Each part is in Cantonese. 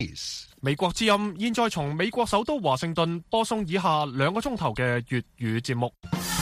美國之音現在從美國首都華盛頓播送以下2個鐘頭嘅粵語節目。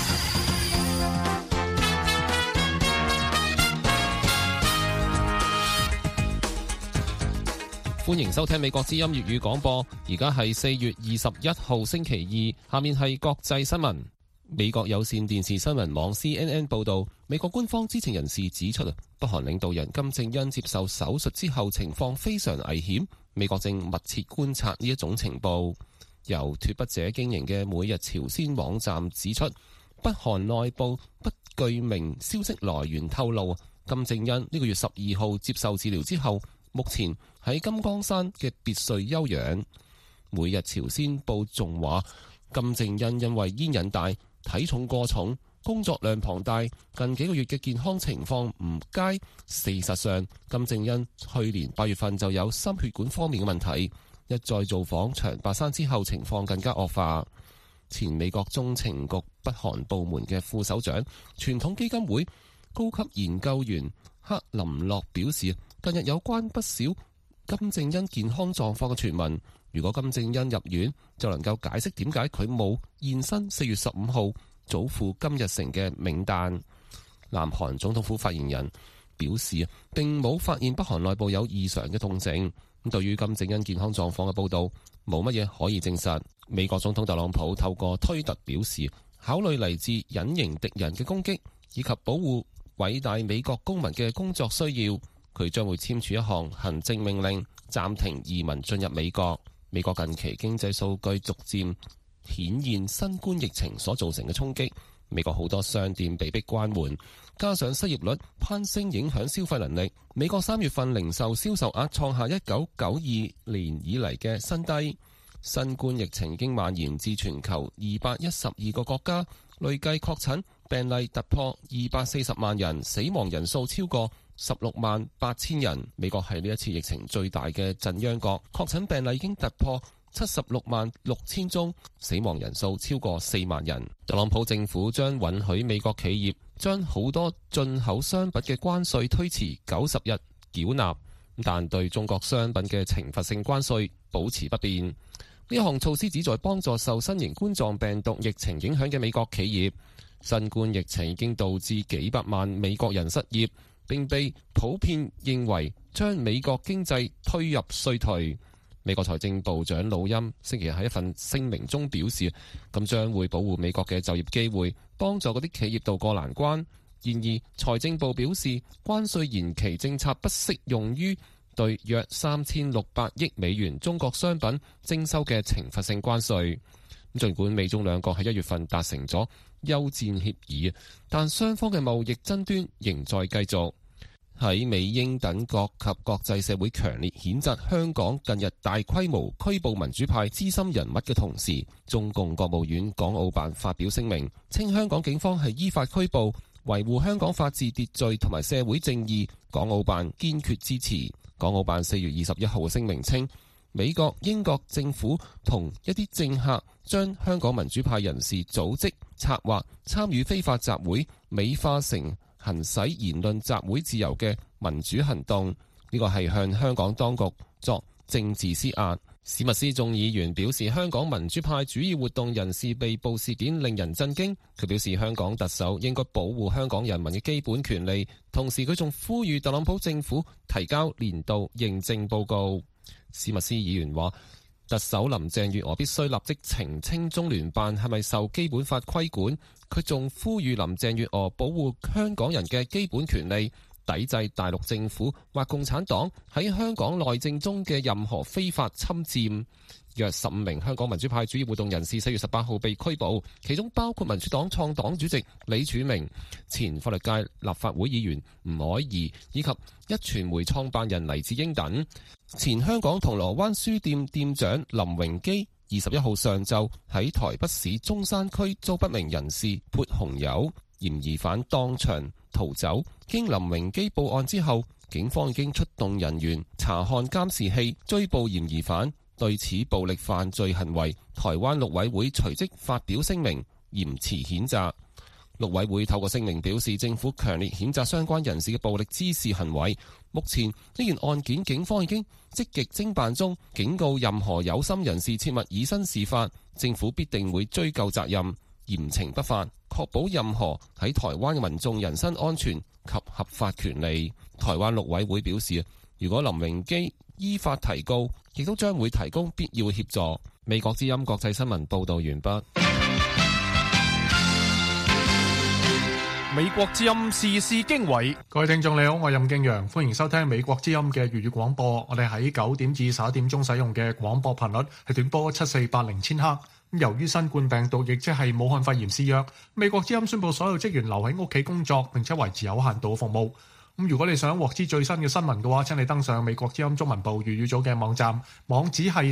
歡迎收聽美國之音粵語廣播，而家係4月21號星期二，下面係國際新聞。美國有線電視新聞網 CNN 報道，美國官方知情人士指出，北韓領導人金正恩接受手術之後情況非常危險，美國正密切觀察呢一種情報。由脫北者經營嘅每日朝鮮網站指出，北韓內部不具名消息來源透露，金正恩呢個月12號接受治療之後，目前喺金剛山嘅別墅休養。每日朝鮮報仲話，金正恩因為煙癮大、體重過重、工作量龐大，近幾個月嘅健康情況唔佳。事實上，金正恩去年8月份就有心血管方面嘅問題，一再造訪長白山之後，情況更加惡化。前美國中情局北韓部門嘅副首長、傳統基金會高級研究員克林諾表示，近日有關不少金正恩健康狀況嘅傳聞，如果金正恩入院，就能夠解釋點解佢冇現身4月15號祖父金日成嘅冥誕。南韓總統府發言人表示，並冇發現北韓內部有異常嘅動靜。咁對於金正恩健康狀況嘅報導，冇乜嘢可以證實。美國總統特朗普透過推特表示，考慮嚟自隱形敵人嘅攻擊，以及保護偉大美國公民嘅工作需要，佢將會簽署一項行政命令，暫停移民進入美國。美國近期經濟數據逐漸顯現新冠疫情所造成嘅衝擊，美國好多商店被迫關門，加上失業率攀升影響消費能力。美國3月份零售銷售額創下1992年以嚟嘅新低。新冠疫情已經蔓延至全球212個國家，累計確診病例突破240萬人，死亡人數超過16萬8千人。美國係呢一次疫情最大嘅震央國，確診病例已經突破76萬6千宗，死亡人數超過4萬人。特朗普政府將允許美國企業將好多進口商品嘅關稅推遲90日繳納，但對中國商品嘅懲罰性關稅保持不變。呢項措施旨在幫助受新型冠狀病毒疫情影響嘅美國企業。新冠疫情已經導致幾百萬美國人失業，並被普遍認為將美國經濟推入衰退。美國財政部長魯欽星期日喺一份聲明中表示，咁將會保護美國嘅就業機會，幫助嗰啲企業渡過難關。然而，財政部表示，關稅延期政策不適用於對約3600億美元中國商品徵收嘅懲罰性關稅。儘管美中兩國喺1月份達成咗休戰協議，但雙方嘅貿易爭端仍在繼續。喺美英等國及國際社會強烈譴責香港近日大規模拘捕民主派資深人物嘅同時，中共國務院港澳辦發表聲明，稱香港警方係依法拘捕，維護香港法治秩序同埋社會正義，港澳辦堅決支持。港澳辦4月21號聲明稱，美國、英國政府同一啲政客將香港民主派人士組織、策劃、參與非法集會，美化成行使言論集會自由嘅民主行動，呢個係向香港當局作政治施壓。史密斯眾議員表示，香港民主派主要活動人士被捕事件令人震驚。佢表示，香港特首應該保護香港人民嘅基本權利。同時，佢仲呼籲特朗普政府提交年度認證報告。史密斯議員話，特首林鄭月娥必須立即澄清中聯辦係咪受基本法規管。佢仲呼籲林鄭月娥保護香港人嘅基本權利，抵制大陸政府或共產黨喺香港內政中嘅任何非法侵佔。約15名香港民主派主要活動人士4月18號被拘捕，其中包括民主黨創黨主席李柱銘、前法律界立法會議員吳靄儀以及壹傳媒創辦人黎智英等。前香港銅鑼灣書店店長林榮基21號上晝喺台北市中山區遭不明人士潑紅油，嫌疑犯當場逃走。經林榮基報案之後，警方已經出動人員查看監視器，追捕嫌疑犯。對此暴力犯罪行為，台灣陸委會隨即發表聲明，嚴詞譴責。 陸委會透過聲明表示，政府強烈譴責相關人士嘅暴力滋事行為。目前呢件案件，警方已經積極偵辦中，警告任何有心人士切勿以身試法，政府必定會追究責任，嚴懲不法，確保任何喺台灣嘅民眾人身安全及合法權利。台灣陸委會表示，如果林榮基依法提告，亦都將會提供必要嘅協助。美國之音國際新聞報道完畢。 美國之音時事經緯，各位聽眾你好，我係任敬陽，歡迎收聽美國之音嘅粵語廣播。我哋喺9點至11點鐘使用嘅廣播頻率係短波7480千赫。由於新冠病毒亦即係武漢肺炎肆虐，美國之音宣布所有職員留喺屋企工作，並且維持有限度服務。如果你想獲知最新嘅新聞嘅話，請你登上美國之音中文部粵語組嘅網站，網址係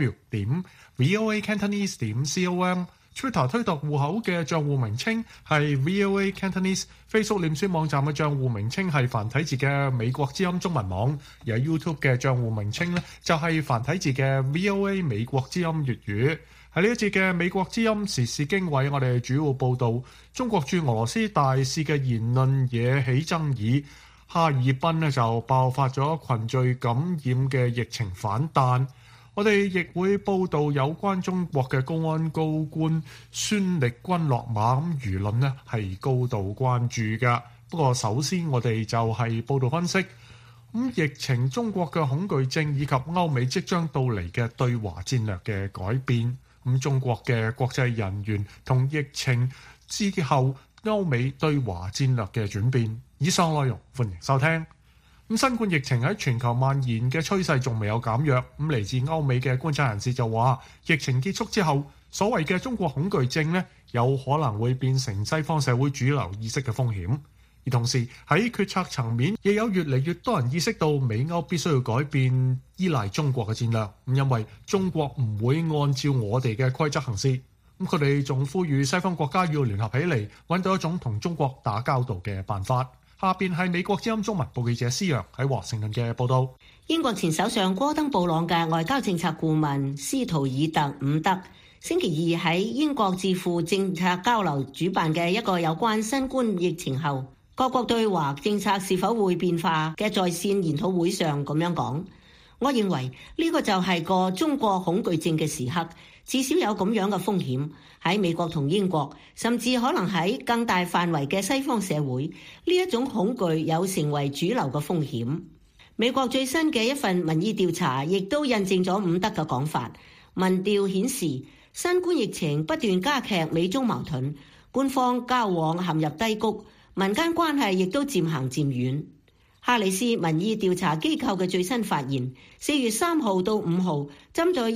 3w.voacantonese.com。Twitter 推特戶口嘅賬戶名稱係 VOA Cantonese，Facebook 臉書網站嘅賬戶名稱係繁體字嘅美國之音中文網，而喺 YouTube 嘅賬戶名稱呢，就係繁體字嘅 VOA 美國之音粵語。喺呢一節嘅美國之音時事經緯，我哋主要報導中國駐俄羅斯大使嘅言論惹起爭議，哈爾濱呢就爆發咗群聚感染嘅疫情反彈。我哋亦會報導有關中國嘅公安高官孫力軍落馬，輿論呢係高度關注㗎。不過首先我哋就係報導分析疫情、中國嘅恐懼症以及歐美即將到嚟嘅對華戰略嘅改變。中國嘅國際人員同疫情之後歐美對華戰略嘅轉變。以上內容歡迎收聽。新冠疫情喺全球蔓延嘅趨勢仲未有減弱。嚟自歐美嘅觀察人士就話，疫情結束之後，所謂嘅中國恐懼症呢，有可能會變成西方社會主流意識嘅風險。而同時喺決策層面，亦有越嚟越多人意識到美歐必須要改變依賴中國嘅戰略。因為中國唔會按照我哋嘅規則行事。佢哋仲呼籲西方國家要聯合起嚟，揾到一種同中國打交道嘅辦法。下邊係美國之音中文部記者施陽喺華盛頓嘅報道。 英國前首相戈登布朗嘅外交政策顧問斯圖爾特伍德星期二喺英國智庫政策交流主辦嘅一個有關新冠疫情後各國對華政策是否會變化嘅在線研討會上咁樣講：我認為呢個就係個中國恐懼症嘅時刻，至少有咁樣嘅風險。喺美國同英國，甚至可能喺更大範圍嘅西方社會，呢一種恐懼有成為主流嘅風險。美國最新嘅一份民意調查亦都印證咗伍德嘅講法。民調顯示，新冠疫情不斷加劇美中矛盾，官方交往陷入低谷，民間關係亦都漸行漸遠。哈里斯民意調查機構嘅最新發現，4月3號到5號針對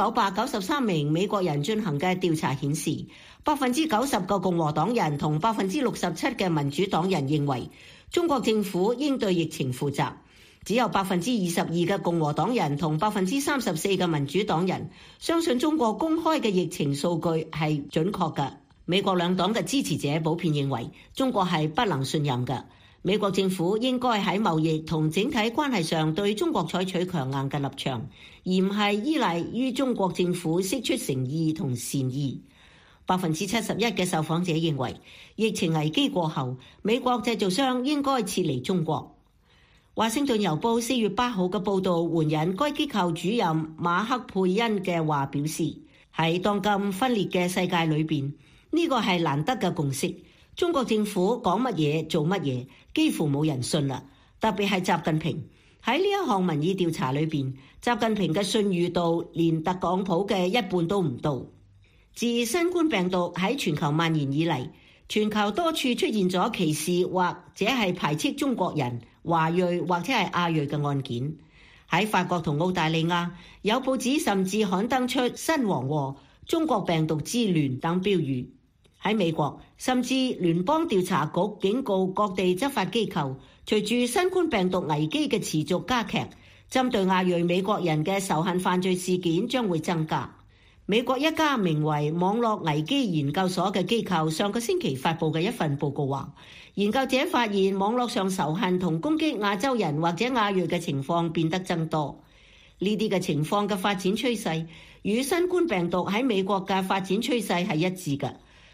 1993名美國人進行嘅調查顯示，90%個共和黨人同67%嘅民主黨人認為中國政府應對疫情負責，只有22%嘅共和黨人同34%嘅民主黨人相信中國公開嘅疫情數據係準確嘅。美國兩黨嘅支持者普遍認為中國係不能信任嘅。美國政府應該喺貿易同整體關係上對中國採取強硬嘅立場，而唔係依賴於中國政府釋出誠意同善意。71%嘅受訪者認為疫情危機過後，美國製造商應該撤離中國。華盛頓郵報4月8號嘅報導援引該機構主任馬克佩恩嘅話表示，喺當今分裂嘅世界裏邊，呢個係難得嘅共識。中國政府講乜嘢做乜嘢，幾乎冇人信啦。特別係習近平喺呢一項民意調查裏邊，習近平嘅信譽度連特朗普嘅一半都唔到。自新冠病毒喺全球蔓延以嚟，全球多處出現咗歧視或者係排斥中國人、華裔或者係亞裔嘅案件。喺法國同澳大利亞，有報紙甚至刊登出新黃禍、中國病毒之亂等標語。喺美國，甚至聯邦調查局警告各地執法機構，隨住新冠病毒危機嘅持續加劇，針對亞裔美國人嘅仇恨犯罪事件將會增加。美國一家名為網絡危機研究所嘅機構上個星期發布嘅一份報告話，研究者發現網絡上仇恨同攻擊亞洲人或者亞裔嘅情況變得增多。呢啲嘅情況嘅發展趨勢與新冠病毒喺美國嘅發展趨勢係一致嘅。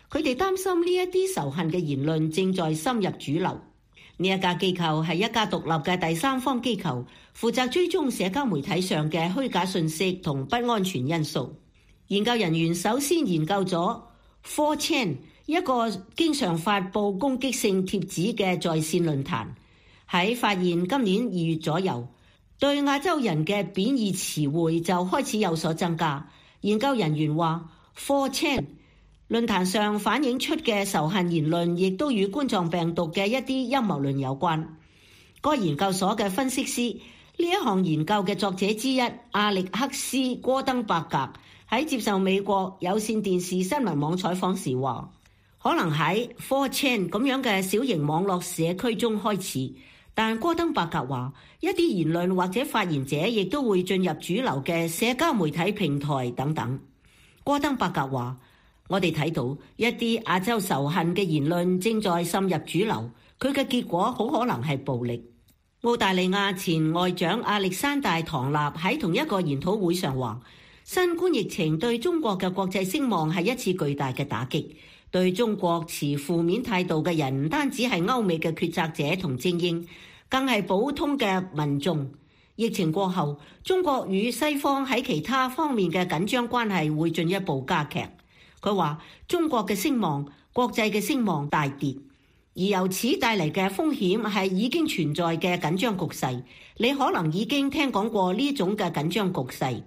佢哋擔心呢一啲仇恨嘅言論正在深入主流。呢一家機構係一家獨立嘅第三方機構，負責追蹤社交媒體上嘅虛假信息同不安全因素。研究人員首先研究咗 4chan， 一個經常發布攻擊性貼紙嘅在線論壇。喺發現今年2月左右，對亞洲人嘅貶義詞彙就開始有所增加。研究人員話 4chan論壇上反映出嘅仇恨言論，亦都與冠狀病毒嘅一啲陰謀論有關。該研究所嘅分析師，呢一項研究嘅作者之一阿力克斯·戈登伯格喺接受美國有線電視新聞網採訪時話，可能喺 4chan 咁樣嘅小型網絡社區中開始，但戈登伯格話，一啲言論或者發言者亦都會進入主流嘅社交媒體平台等等。戈登伯格話，我哋睇到一啲亞洲仇恨嘅言論正在滲入主流，佢嘅結果好可能係暴力。澳大利亞前外長亞歷山大·唐納喺同一個研討會上話，新冠疫情對中國嘅國際聲望係一次巨大嘅打擊。對中國持負面態度嘅人唔單止係歐美嘅決策者同精英，更係普通嘅民眾。疫情過後，中國與西方喺其他方面嘅緊張關係會進一步加劇。佢話中國嘅聲望、國際嘅聲望大跌，而由此帶嚟嘅風險係已經存在嘅緊張局勢。你可能已經聽講過呢種嘅緊張局勢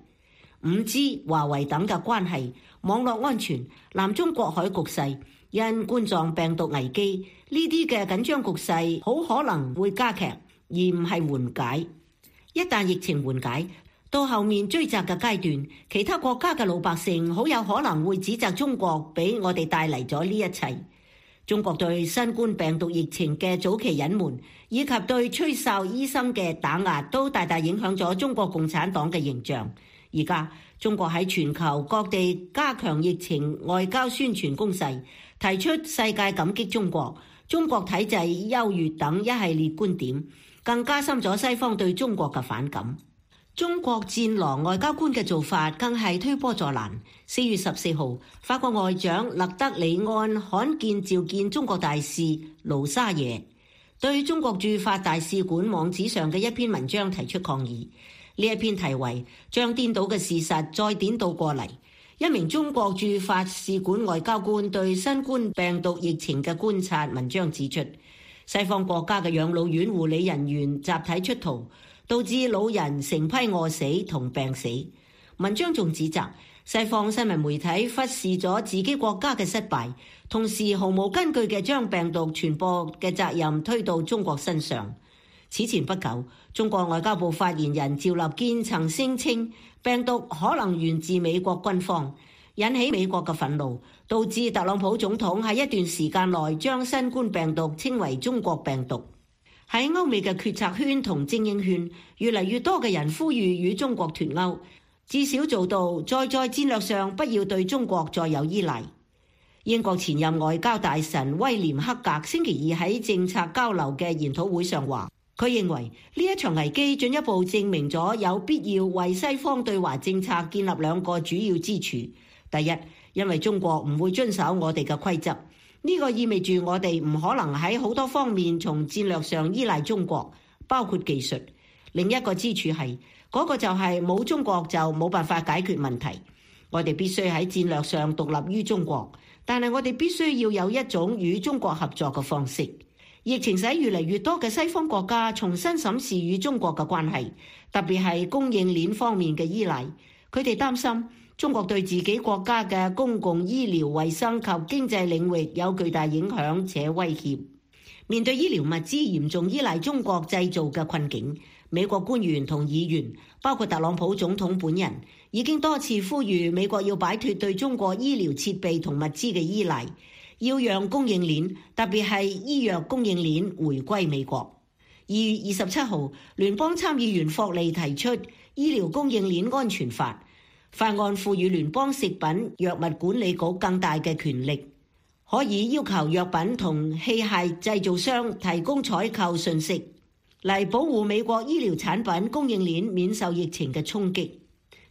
，5G、華為等嘅關係、網絡安全、南中國海局勢、因冠狀病毒危機，呢啲嘅緊張局勢好可能會加劇，而唔係緩解。一旦疫情緩解，到後面追責嘅階段，其他國家嘅老百姓好有可能會指責中國俾我哋帶嚟咗呢一切。中國對新冠病毒疫情嘅早期隱瞞，以及對吹哨醫生嘅打壓，都大大影響咗中國共產黨嘅形象。而家中國喺全球各地加強疫情外交宣傳攻勢，提出世界感激中國、中國體制優越等一系列觀點，更加深咗西方對中國嘅反感。中國戰狼外交官嘅做法更係推波助瀾。4月14號，法國外長勒德里安罕見召見中國大使盧沙野，對中國駐法大使館網址上嘅一篇文章提出抗議。呢一篇題為將顛倒嘅事實再顛倒過嚟。一名中國駐法使館外交官對新冠病毒疫情嘅觀察文章指出，西方國家嘅養老院護理人員集體出逃，導致老人成批餓死同病死。文章仲指責西方新聞媒體忽視咗自己國家嘅失敗，同時毫無根據嘅將病毒傳播嘅責任推到中國身上。此前不久，中國外交部發言人趙立堅曾聲稱病毒可能源自美國軍方，引起美國嘅憤怒，導致特朗普總統喺一段時間內將新冠病毒稱為中國病毒。喺歐美嘅決策圈同精英圈，越嚟越多嘅人呼籲與中國脫鈎，至少做到在戰略上不要對中國再有依賴。英國前任外交大臣威廉克格星期二喺政策交流嘅研討會上話，佢認為呢一場危機進一步證明咗有必要為西方對華政策建立兩個主要支柱。第一，因為中國唔會遵守我哋嘅規則，呢個意味住我哋唔可能喺好多方面從戰略上依賴中國，包括技術。另一個支柱係嗰個就係冇中國就冇辦法解決問題。我哋必須喺戰略上獨立於中國，但係我哋必須要有一種與中國合作嘅方式。疫情使越嚟越多嘅西方國家重新審視與中國嘅關係，特別係供應鏈方面嘅依賴。佢哋擔心中國對自己國家嘅公共醫療衛生及經濟領域有巨大影響且威脅。面對醫療物資嚴重依賴中國製造嘅困境，美國官員同議員，包括特朗普總統本人，已經多次呼籲美國要擺脫對中國醫療設備同物資嘅依賴，要讓供應鏈，特別係醫藥供應鏈回歸美國。2月27號，聯邦參議員霍利提出醫療供應鏈安全法，法案賦予聯邦食品藥物管理局更大嘅權力，可以要求藥品同器械製造商提供採購信息，嚟保護美國醫療產品供應鏈免受疫情嘅衝擊。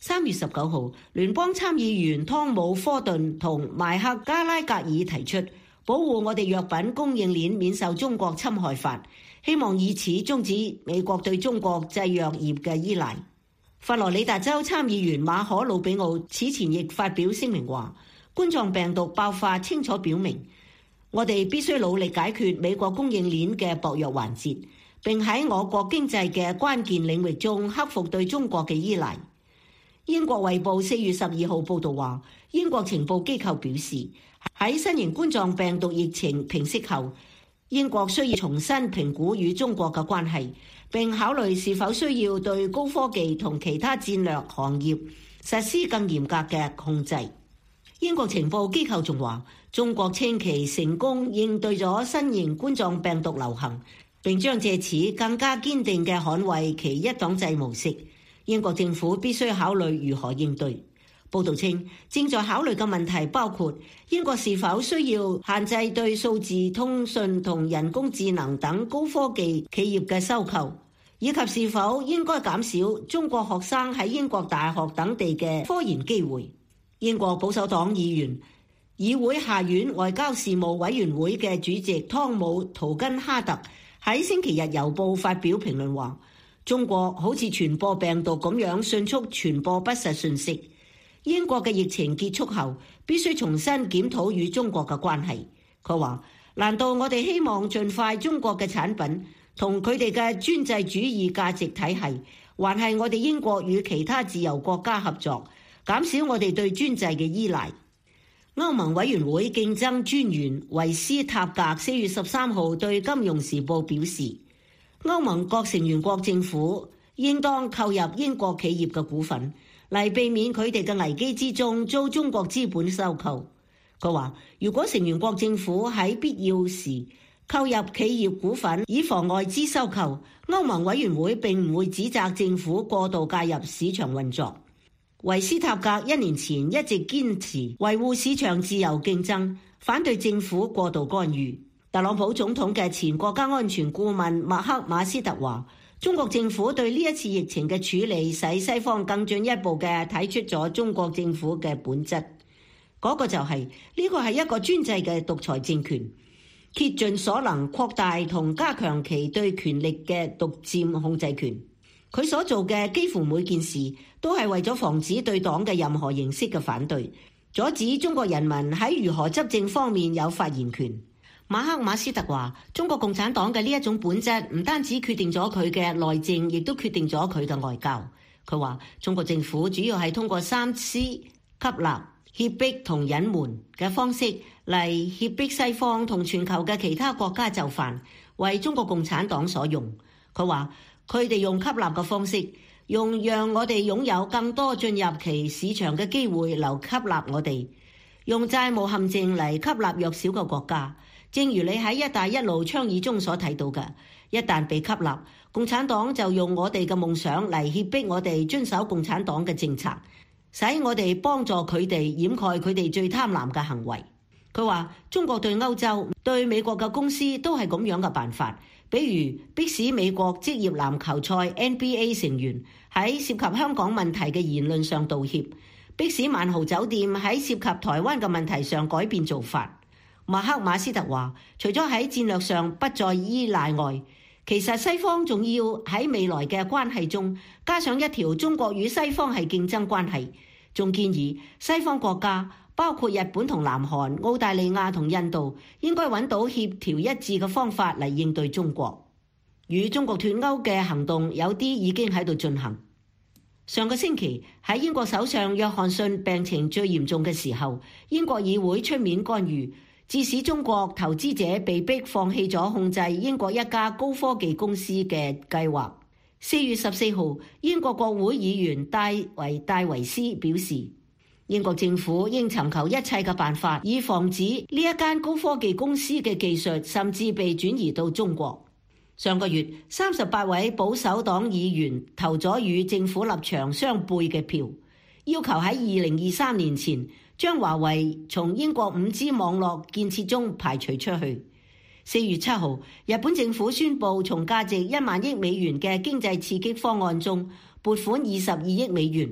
3月19號，聯邦參議員湯姆·科頓同邁克·加拉格爾提出保護我哋藥品供應鏈免受中國侵害法，希望以此終止美國對中國製藥業嘅依賴。佛羅里達州參議員馬可·魯比奧此前亦發表聲明話，冠狀病毒爆發清楚表明，我哋必須努力解決美國供應鏈嘅薄弱環節，並喺我國經濟嘅關鍵領域中克服對中國嘅依賴。英國衛報4月12號報導話，英國情報機構表示，喺新型冠狀病毒疫情平息後，英國需要重新評估與中國嘅關係，並考慮是否需要對高科技同其他戰略行業實施更嚴格嘅控制。英國情報機構仲話，中國稱其成功應對咗新型冠狀病毒流行，並將藉此更加堅定嘅捍衛其一黨制模式。英國政府必須考慮如何應對。報導稱，正在考慮嘅問題包括英國是否需要限制對數字通訊同人工智能等高科技企業嘅收購，以及是否應該減少中國學生喺英國大學等地嘅科研機會。英國保守黨議員議會下院外交事務委員會嘅主席湯姆·圖根哈特喺星期日郵報發表評論話，中國好似傳播病毒咁樣迅速傳播不實信息。英國嘅疫情結束後，必須重新檢討與中國嘅關係。佢話，難道我哋希望盡快中國嘅產品同佢哋嘅專制主義價值體系，還係我哋英國與其他自由國家合作，減少我哋對專制嘅依賴？歐盟委員會競爭專員維斯塔格4月13號對《金融時報》表示，歐盟各成員國政府應當購入英國企業嘅股份，嚟避免佢哋嘅危機之中遭中國資本收購。佢話，如果成員國政府喺必要時購入企業股份以防外資收購，歐盟委員會並唔會指責政府過度介入市場運作。維斯塔格1年前一直堅持維護市場自由競爭，反對政府過度干預。特朗普總統嘅前國家安全顧問麥克馬斯特話，中國政府對呢一次疫情嘅處理，使西方更進一步嘅睇出咗中國政府嘅本質。嗰個就係呢個係一個專制嘅獨裁政權，竭盡所能擴大同加強其對權力嘅獨佔控制權。佢所做嘅幾乎每件事都係為咗防止對黨嘅任何形式嘅反對，阻止中國人民喺如何執政方面有發言權。馬克馬斯特話，中國共產黨嘅呢一種本質唔單止決定咗佢嘅內政，亦都決定咗佢嘅外交。佢話，中國政府主要係通過3C吸納、脅迫同隱瞞嘅方式嚟脅迫西方同全球嘅其他國家就範，為中國共產黨所用。佢話，佢哋用吸納嘅方式，用讓我哋擁有更多進入其市場嘅機會嚟吸納我哋，用債務陷阱嚟吸納弱小嘅國家。正如你喺一帶一路倡議中所睇到嘅，一旦被吸納，共產黨就用我哋嘅夢想嚟脅迫我哋遵守共產黨嘅政策，使我哋幫助佢哋掩蓋佢哋最貪婪嘅行為。佢話，中國對歐洲、對美國嘅公司都係咁樣嘅辦法。比如迫使美國職業籃球賽 NBA 成員喺涉及香港問題嘅言論上道歉，迫使萬豪酒店喺涉及台灣嘅問題上改變做法。馬克馬斯特話，除咗喺戰略上不再依賴外，其實西方仲要喺未來嘅關係中加上一條中國與西方係競爭關係，仲建議西方國家包括日本同南韓、澳大利亞同印度，應該揾到協調一致嘅方法嚟應對中國。與中國脫鈎嘅行動有啲已經喺度進行。上個星期喺英國首相約翰遜病情最嚴重嘅時候，英國議會出面干預，致使中國投資者被迫放棄咗控制英國一家高科技公司嘅計劃。4月14號，英國國會議員戴維斯表示，英國政府應尋求一切嘅辦法，以防止呢一間高科技公司嘅技術甚至被轉移到中國。上個月，38位保守黨議員投咗與政府立場相悖嘅票，要求喺2023年前將華為從英國 5G 網絡建設中排除出去。4月7號，日本政府宣布從價值1萬億美元嘅經濟刺激方案中撥款22億美元，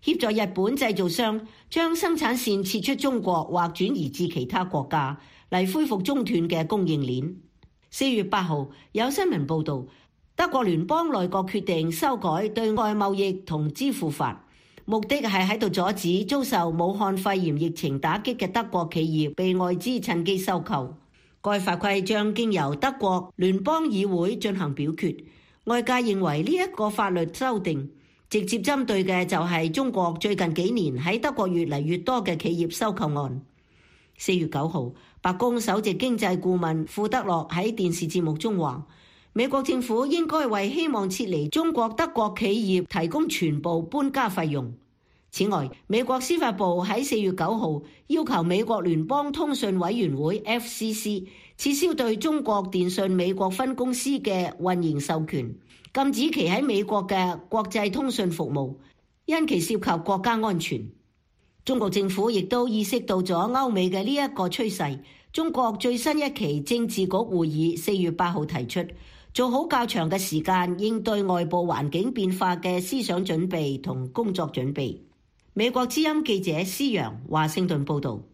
協助日本製造商將生產線撤出中國或轉移至其他國家，嚟恢復中斷嘅供應鏈。4月8號有新聞報導，德國聯邦內閣決定修改對外貿易同支付法，目的係喺度阻止遭受武漢肺炎疫情打擊嘅德國企業被外資趁機收購。該法規將經由德國聯邦議會進行表決。外界認為呢一個法律修訂直接針對嘅就係中國最近幾年喺德國越嚟越多嘅企業收購案。4月9號，白宮首席經濟顧問庫德洛喺電視節目中話，美國政府應該為希望撤離中國德國企業提供全部搬家費用。此外，美國司法部喺4月9號要求美國聯邦通訊委員會 FCC 撤銷對中國電信美國分公司嘅運營授權，禁止其喺美國嘅國際通訊服務，因其涉及國家安全。中國政府亦都意識到咗歐美嘅呢一個趨勢。中國最新一期政治局會議4月8號提出，做好較長嘅時間應對外部環境變化嘅思想準備同工作準備。美國之音記者施陽華盛頓報導。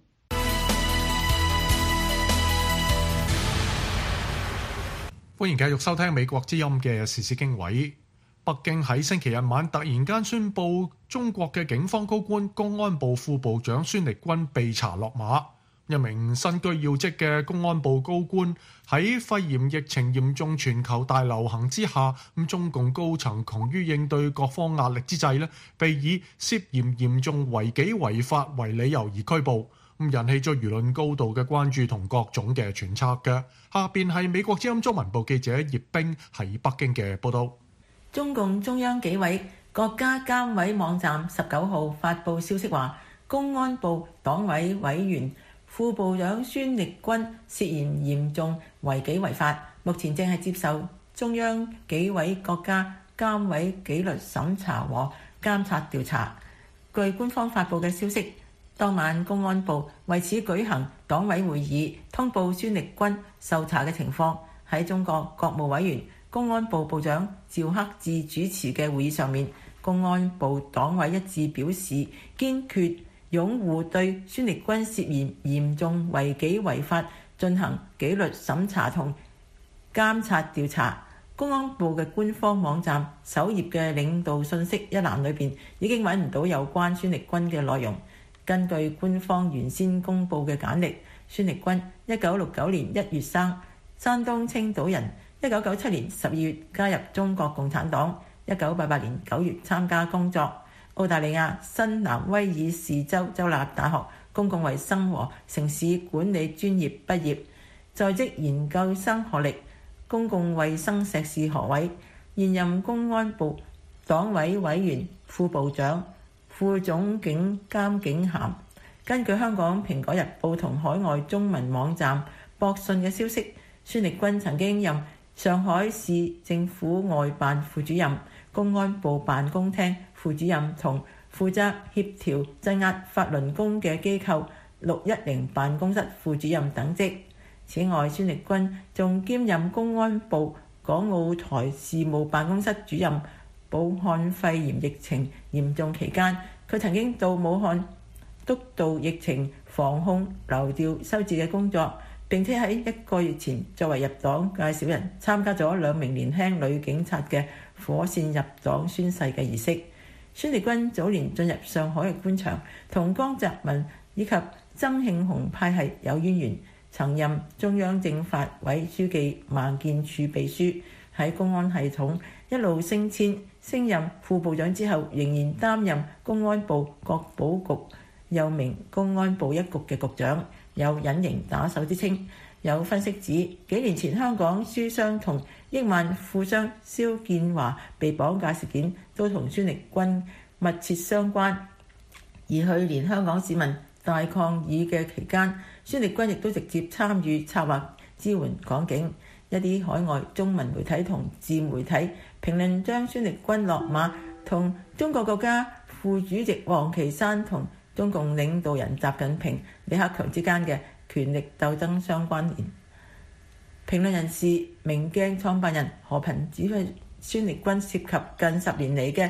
歡迎繼續收聽美國之音嘅時事經緯。北京喺星期日晚突然間宣布，中國嘅警方高官公安部副部長孫力軍被查落馬。一名身居要職嘅公安部高官喺肺炎疫情嚴重全球大流行之下，中共高層窮於應對各方壓力之際被以涉嫌嚴重違紀違法為理由而拘捕，引起咗輿論高度嘅關注同各種嘅揣測嘅。下邊係美國之音中文部記者葉冰喺北京嘅報道。 中共中央紀委國家監委網站19號發布消息話，公安部黨委委員副部長孫力軍涉嫌嚴重違紀違法，目前正係接受中央紀委國家監委紀律審查和監察調查。據官方發布嘅消息，當晚公安部為此舉行黨委會議，通報孫力軍受查嘅情況。喺中國國務委員、公安部部長趙克志主持嘅會議上面，公安部黨委一致表示堅決擁護對孫力軍涉嫌嚴重違紀違法進行紀律審查同監察調查。公安部嘅官方網站首頁嘅領導信息一欄裏邊已經揾唔到有關孫力軍嘅內容。根據官方原先公佈嘅簡歷，孫力軍1969年1月生，山東青島人。1997年12月加入中國共產黨，1988年9月參加工作。澳大利亞新南威爾士州州立大學公共衛生和城市管理專業畢業，在職研究生學歷，公共衛生碩士學位，現任公安部黨委委員、副部長、副總警監警銜。根據香港蘋果日報同海外中文網站博訊嘅消息，孫力軍曾經任上海市政府外辦副主任、公安部辦公廳副主任同負責協調鎮壓法輪功嘅機構610辦公室副主任等職。此外，孫力軍仲兼任公安部港澳台事務辦公室主任。武漢肺炎疫情嚴重期間，佢曾經到武漢督導疫情防控流調收治嘅工作，並且喺1個月前作為入黨介紹人參加咗2名年輕女警察嘅火線入黨宣誓嘅儀式。孫力軍早年進入上海嘅官場，同江澤民以及曾慶紅派系有淵源，曾任中央政法委書記、孟建柱秘書，喺公安系統一路升遷，升任副部長之後，仍然擔任公安部國保局又名公安部一局嘅局長，有隱形打手之稱。有分析指，幾年前香港書商同億萬富商蕭建華被綁架事件都同孫力軍密切相關。而去年香港市民大抗議嘅期間，孫力軍亦都直接參與策劃支援港警。一啲海外中文媒體同自媒體評論將孫力軍落馬同中國國家副主席王岐山同中共領導人習近平、李克強之間嘅權力鬥爭相關聯。評論人士明鏡創辦人何鵬指出，孫力軍涉及近10年嚟嘅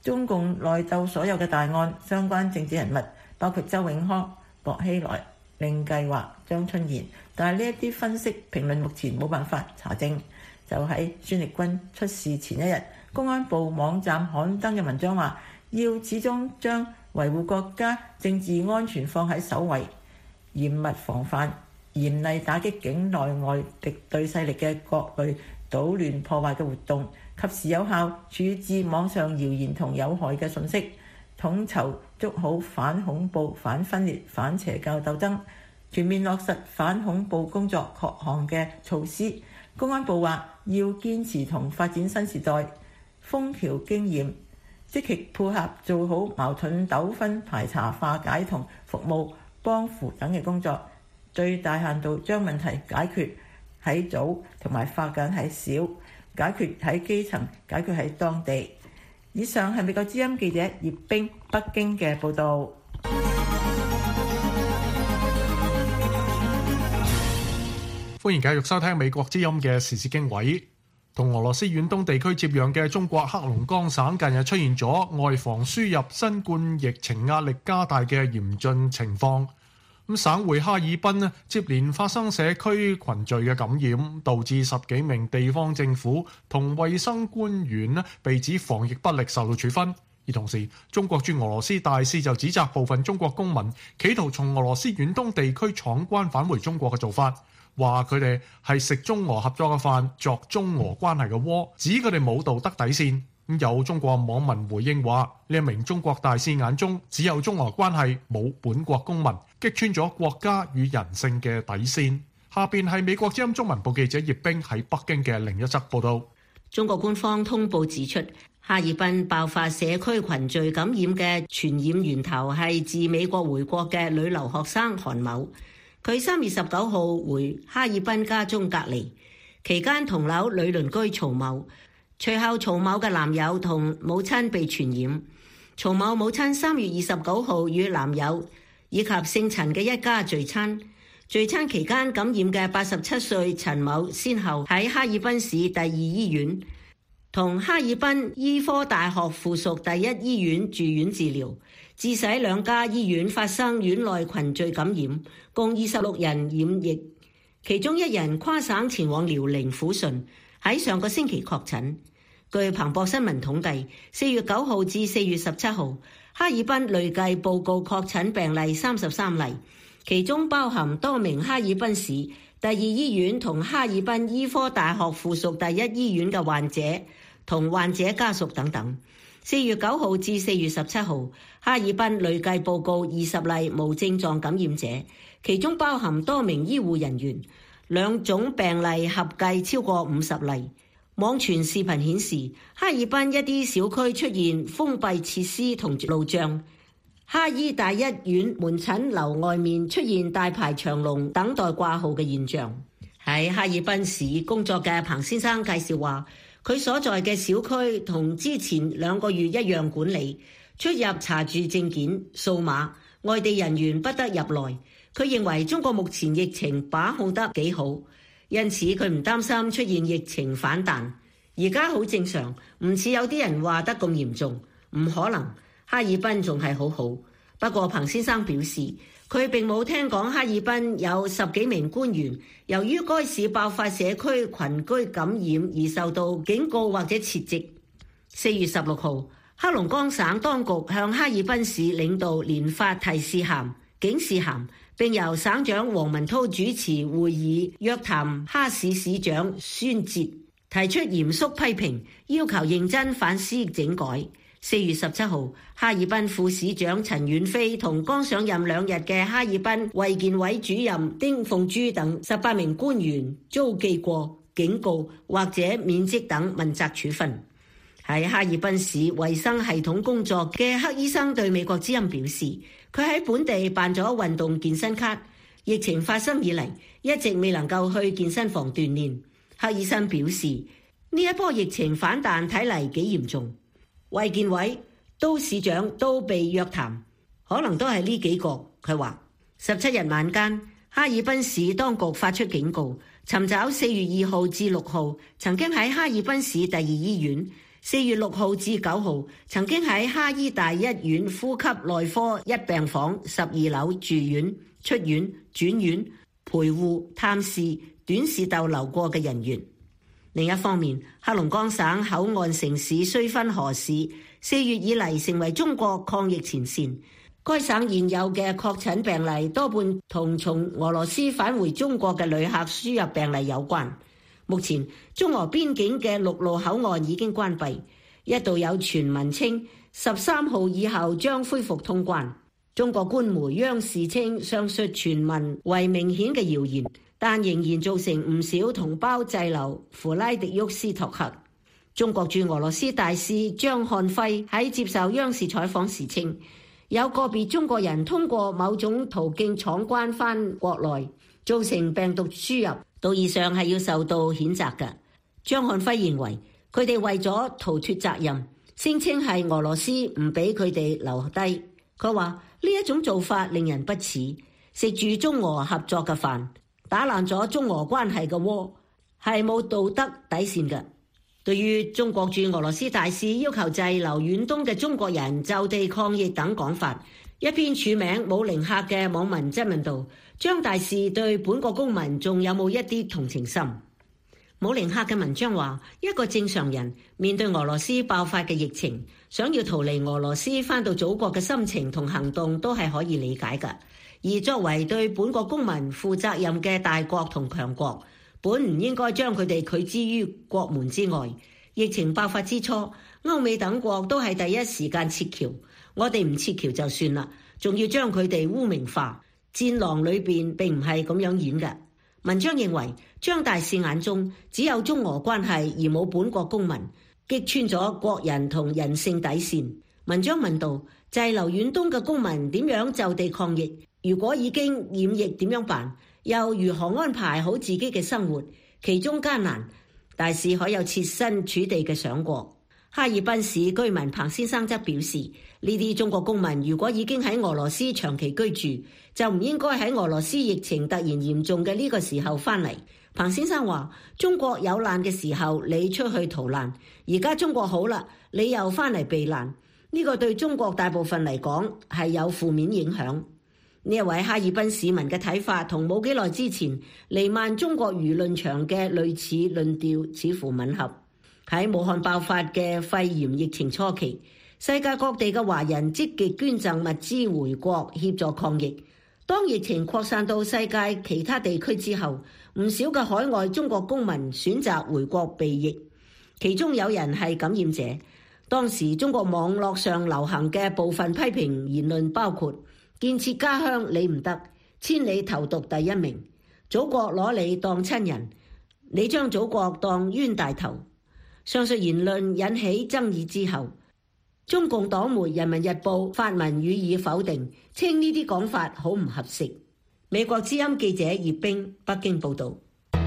中共內鬥所有嘅大案，相關政治人物包括周永康、薄熙來、令計劃、張春賢，但係呢一啲分析評論目前冇辦法查證。就喺孫力軍出事前一日，公安部網站刊登嘅文章話，要始終將維護國家政治安全放喺首位，嚴密防範、嚴厲打擊境內外敵對勢力嘅各類搗亂破壞嘅活動，及時有效處置網上謠言同有害嘅信息，統籌捉好反恐怖、反分裂、反邪教鬥爭，全面落實反恐怖工作各項嘅措施。公安部話要堅持同發展新時代楓橋經驗，積極配合做好矛盾糾紛排查化解同服務幫扶等嘅工作，最大限度將問題解決喺早同埋化解喺少，解決喺基層，解決喺當地。以上係美國之音記者葉冰北京嘅報導。 歡迎繼續收聽美國之音嘅時事經緯。同俄羅斯遠東地區接壤嘅中國黑龍江省近日出現咗外防輸入新冠疫情壓力加大嘅嚴峻情況。省會哈爾濱接連發生社區群聚嘅感染，導致10幾名地方政府同衛生官員被指防疫不力受到處分。而同時，中國駐俄羅斯大使就指責部分中國公民企圖從俄羅斯遠東地區闖關返回中國嘅做法，話佢哋係食中俄合作嘅飯，作中俄關係嘅鍋，指佢哋冇道德底線。有中國網民回應話，呢一名中國大使眼中只有中俄關係，冇本國公民，擊穿咗國家與人性嘅底線。下邊係美國之音中文部記者葉冰喺北京嘅另一則報道。 中國官方通報指出，哈爾濱爆發社區群聚感染嘅傳染源頭係自美國回國嘅女留學生韓某。佢3月19號回哈爾濱家中隔離，期間同樓女鄰居曹某。隨後曹某嘅男友同母親被傳染。曹某母親3月29號與男友以及姓陳嘅一家聚餐。聚餐期間感染嘅87歲陳某，先後喺哈爾濱市第2醫院同哈爾濱醫科大學附屬第1醫院住院治療，致使2家醫院發生院內群聚感染，共26人染疫，其中1人跨省前往遼寧撫順，喺上個星期確診。據彭博新聞統計，4月9號至4月17號，哈爾濱累計報告確診病例33例，其中包含多名哈爾濱市第2醫院同哈爾濱醫科大學附屬第1醫院嘅患者同患者家屬等等。4月9號至4月17號，哈爾濱累計報告20例無症狀感染者，其中包含多名醫護人員，2種病例合計超過50例。網傳視頻顯示，哈爾濱一啲小區出現封閉設施同路障，哈醫大一院門診樓外面出現大排長龍等待掛號嘅現象。喺哈爾濱市工作嘅彭先生介紹話，佢所在嘅小區同之前2個月一樣管理，出入查住證件、掃碼，外地人員不得入內。佢認為中國目前疫情把控得幾好，因此佢唔擔心出現疫情反彈，而家好正常，唔似有啲人話得咁嚴重，唔可能。哈爾濱仲係好好。不過彭先生表示，佢並冇聽講哈爾濱有10幾名官員由於該市爆發社區群居感染而受到警告或者撤職。4月16號，黑龍江省當局向哈爾濱市領導連發提示函、警示函，並由省長王文濤主持會議，約談哈市市長孫哲，提出嚴肅批評，要求認真反思整改。4月17號，哈爾濱副市長陳遠飛同剛上任2日嘅哈爾濱衛健委主任丁鳳珠等18名官員遭記過、警告或者免職等問責處分。喺哈爾濱市衛生系統工作嘅黑醫生對美國之音表示，佢喺本地辦咗運動健身卡，疫情發生以嚟一直未能夠去健身房鍛煉。黑醫生表示，呢一波疫情反彈睇嚟幾嚴重，衛健委、都市長都被約談，可能都係呢幾個。佢話17日晚間，哈爾濱市當局發出警告，尋找4月2號至6號曾經喺哈爾濱市第2醫院 4月6號至9號曾經喺哈醫大一院呼吸內科一病房12樓住院、出院、轉院、陪護、探視、短視逗留過嘅人員。另一方面，黑龍江省口岸城市綏芬河市4月以嚟成為中國抗疫前線。該省現有嘅確診病例多半同從俄羅斯返回中國嘅旅客輸入病例有關。目前中俄邊境嘅陸路口岸已經關閉，一度有傳聞稱13號以後將恢復通關。中國官媒央視稱上述傳聞為明顯嘅謠言，但仍然造成唔少同胞滯留弗拉迪沃斯托克。中國駐俄羅斯大使張漢輝喺接受央視採訪時稱，有個別中國人通過某種途徑闖關返國內，造成病毒輸入，道義上係要受到譴責嘅。張漢輝認為佢哋為咗逃脫責任，聲稱係俄羅斯唔俾佢哋留低。佢話呢一種做法令人不齒，食住中俄合作嘅飯，打爛咗中俄關係嘅鍋，係冇道德底線嘅。對於中國駐俄羅斯大使要求滯留遠東嘅中國人就地抗疫等講法，一篇署名武寧客嘅網民質問道：張大使對本國公民仲有冇一啲同情心？武寧客嘅文章話，一個正常人面對俄羅斯爆發嘅疫情，想要逃離俄羅斯返到祖國嘅心情同行動都係可以理解嘅。而作為對本國公民負責任嘅大國同強國，本唔應該將佢哋拒之於國門之外。疫情爆發之初，歐美等國都係第一時間撤僑，我哋唔撤僑就算啦，仲要將佢哋污名化。戰狼裏邊並唔係咁樣演嘅。文章認為，張大使眼中只有中俄關係而冇本國公民，擊穿咗國人同人性底線。文章問道：滯留遠東嘅公民點樣就地抗疫？如果已經染疫點樣辦？又如何安排好自己嘅生活？其中艱難，大使可有設身處地嘅想過。哈爾濱市居民彭先生則表示，呢啲中國公民如果已經喺俄羅斯長期居住，就唔應該喺俄羅斯疫情突然嚴重嘅呢個時候返嚟。彭先生話：中國有難嘅時候你出去逃難，而家中國好啦，你又返嚟避難，呢個對中國大部分嚟講係有負面影響。呢一位哈爾濱市民嘅睇法同冇幾耐之前瀰漫中國輿論場嘅類似論調似乎吻合。喺武漢爆發嘅肺炎疫情初期，世界各地嘅華人積極捐贈物資回國協助抗疫。當疫情擴散到世界其他地區之後，唔少嘅海外中國公民選擇回國避疫，其中有人係感染者。當時中國網絡上流行嘅部分批評言論包括：建設家鄉你唔得，千里投毒第一名，祖國攞你當親人，你將祖國當冤大頭。上述言論引起爭議之後，中共黨媒《人民日報》發文予以否定，稱呢啲講法好唔合適。美國之音記者葉冰北京報導。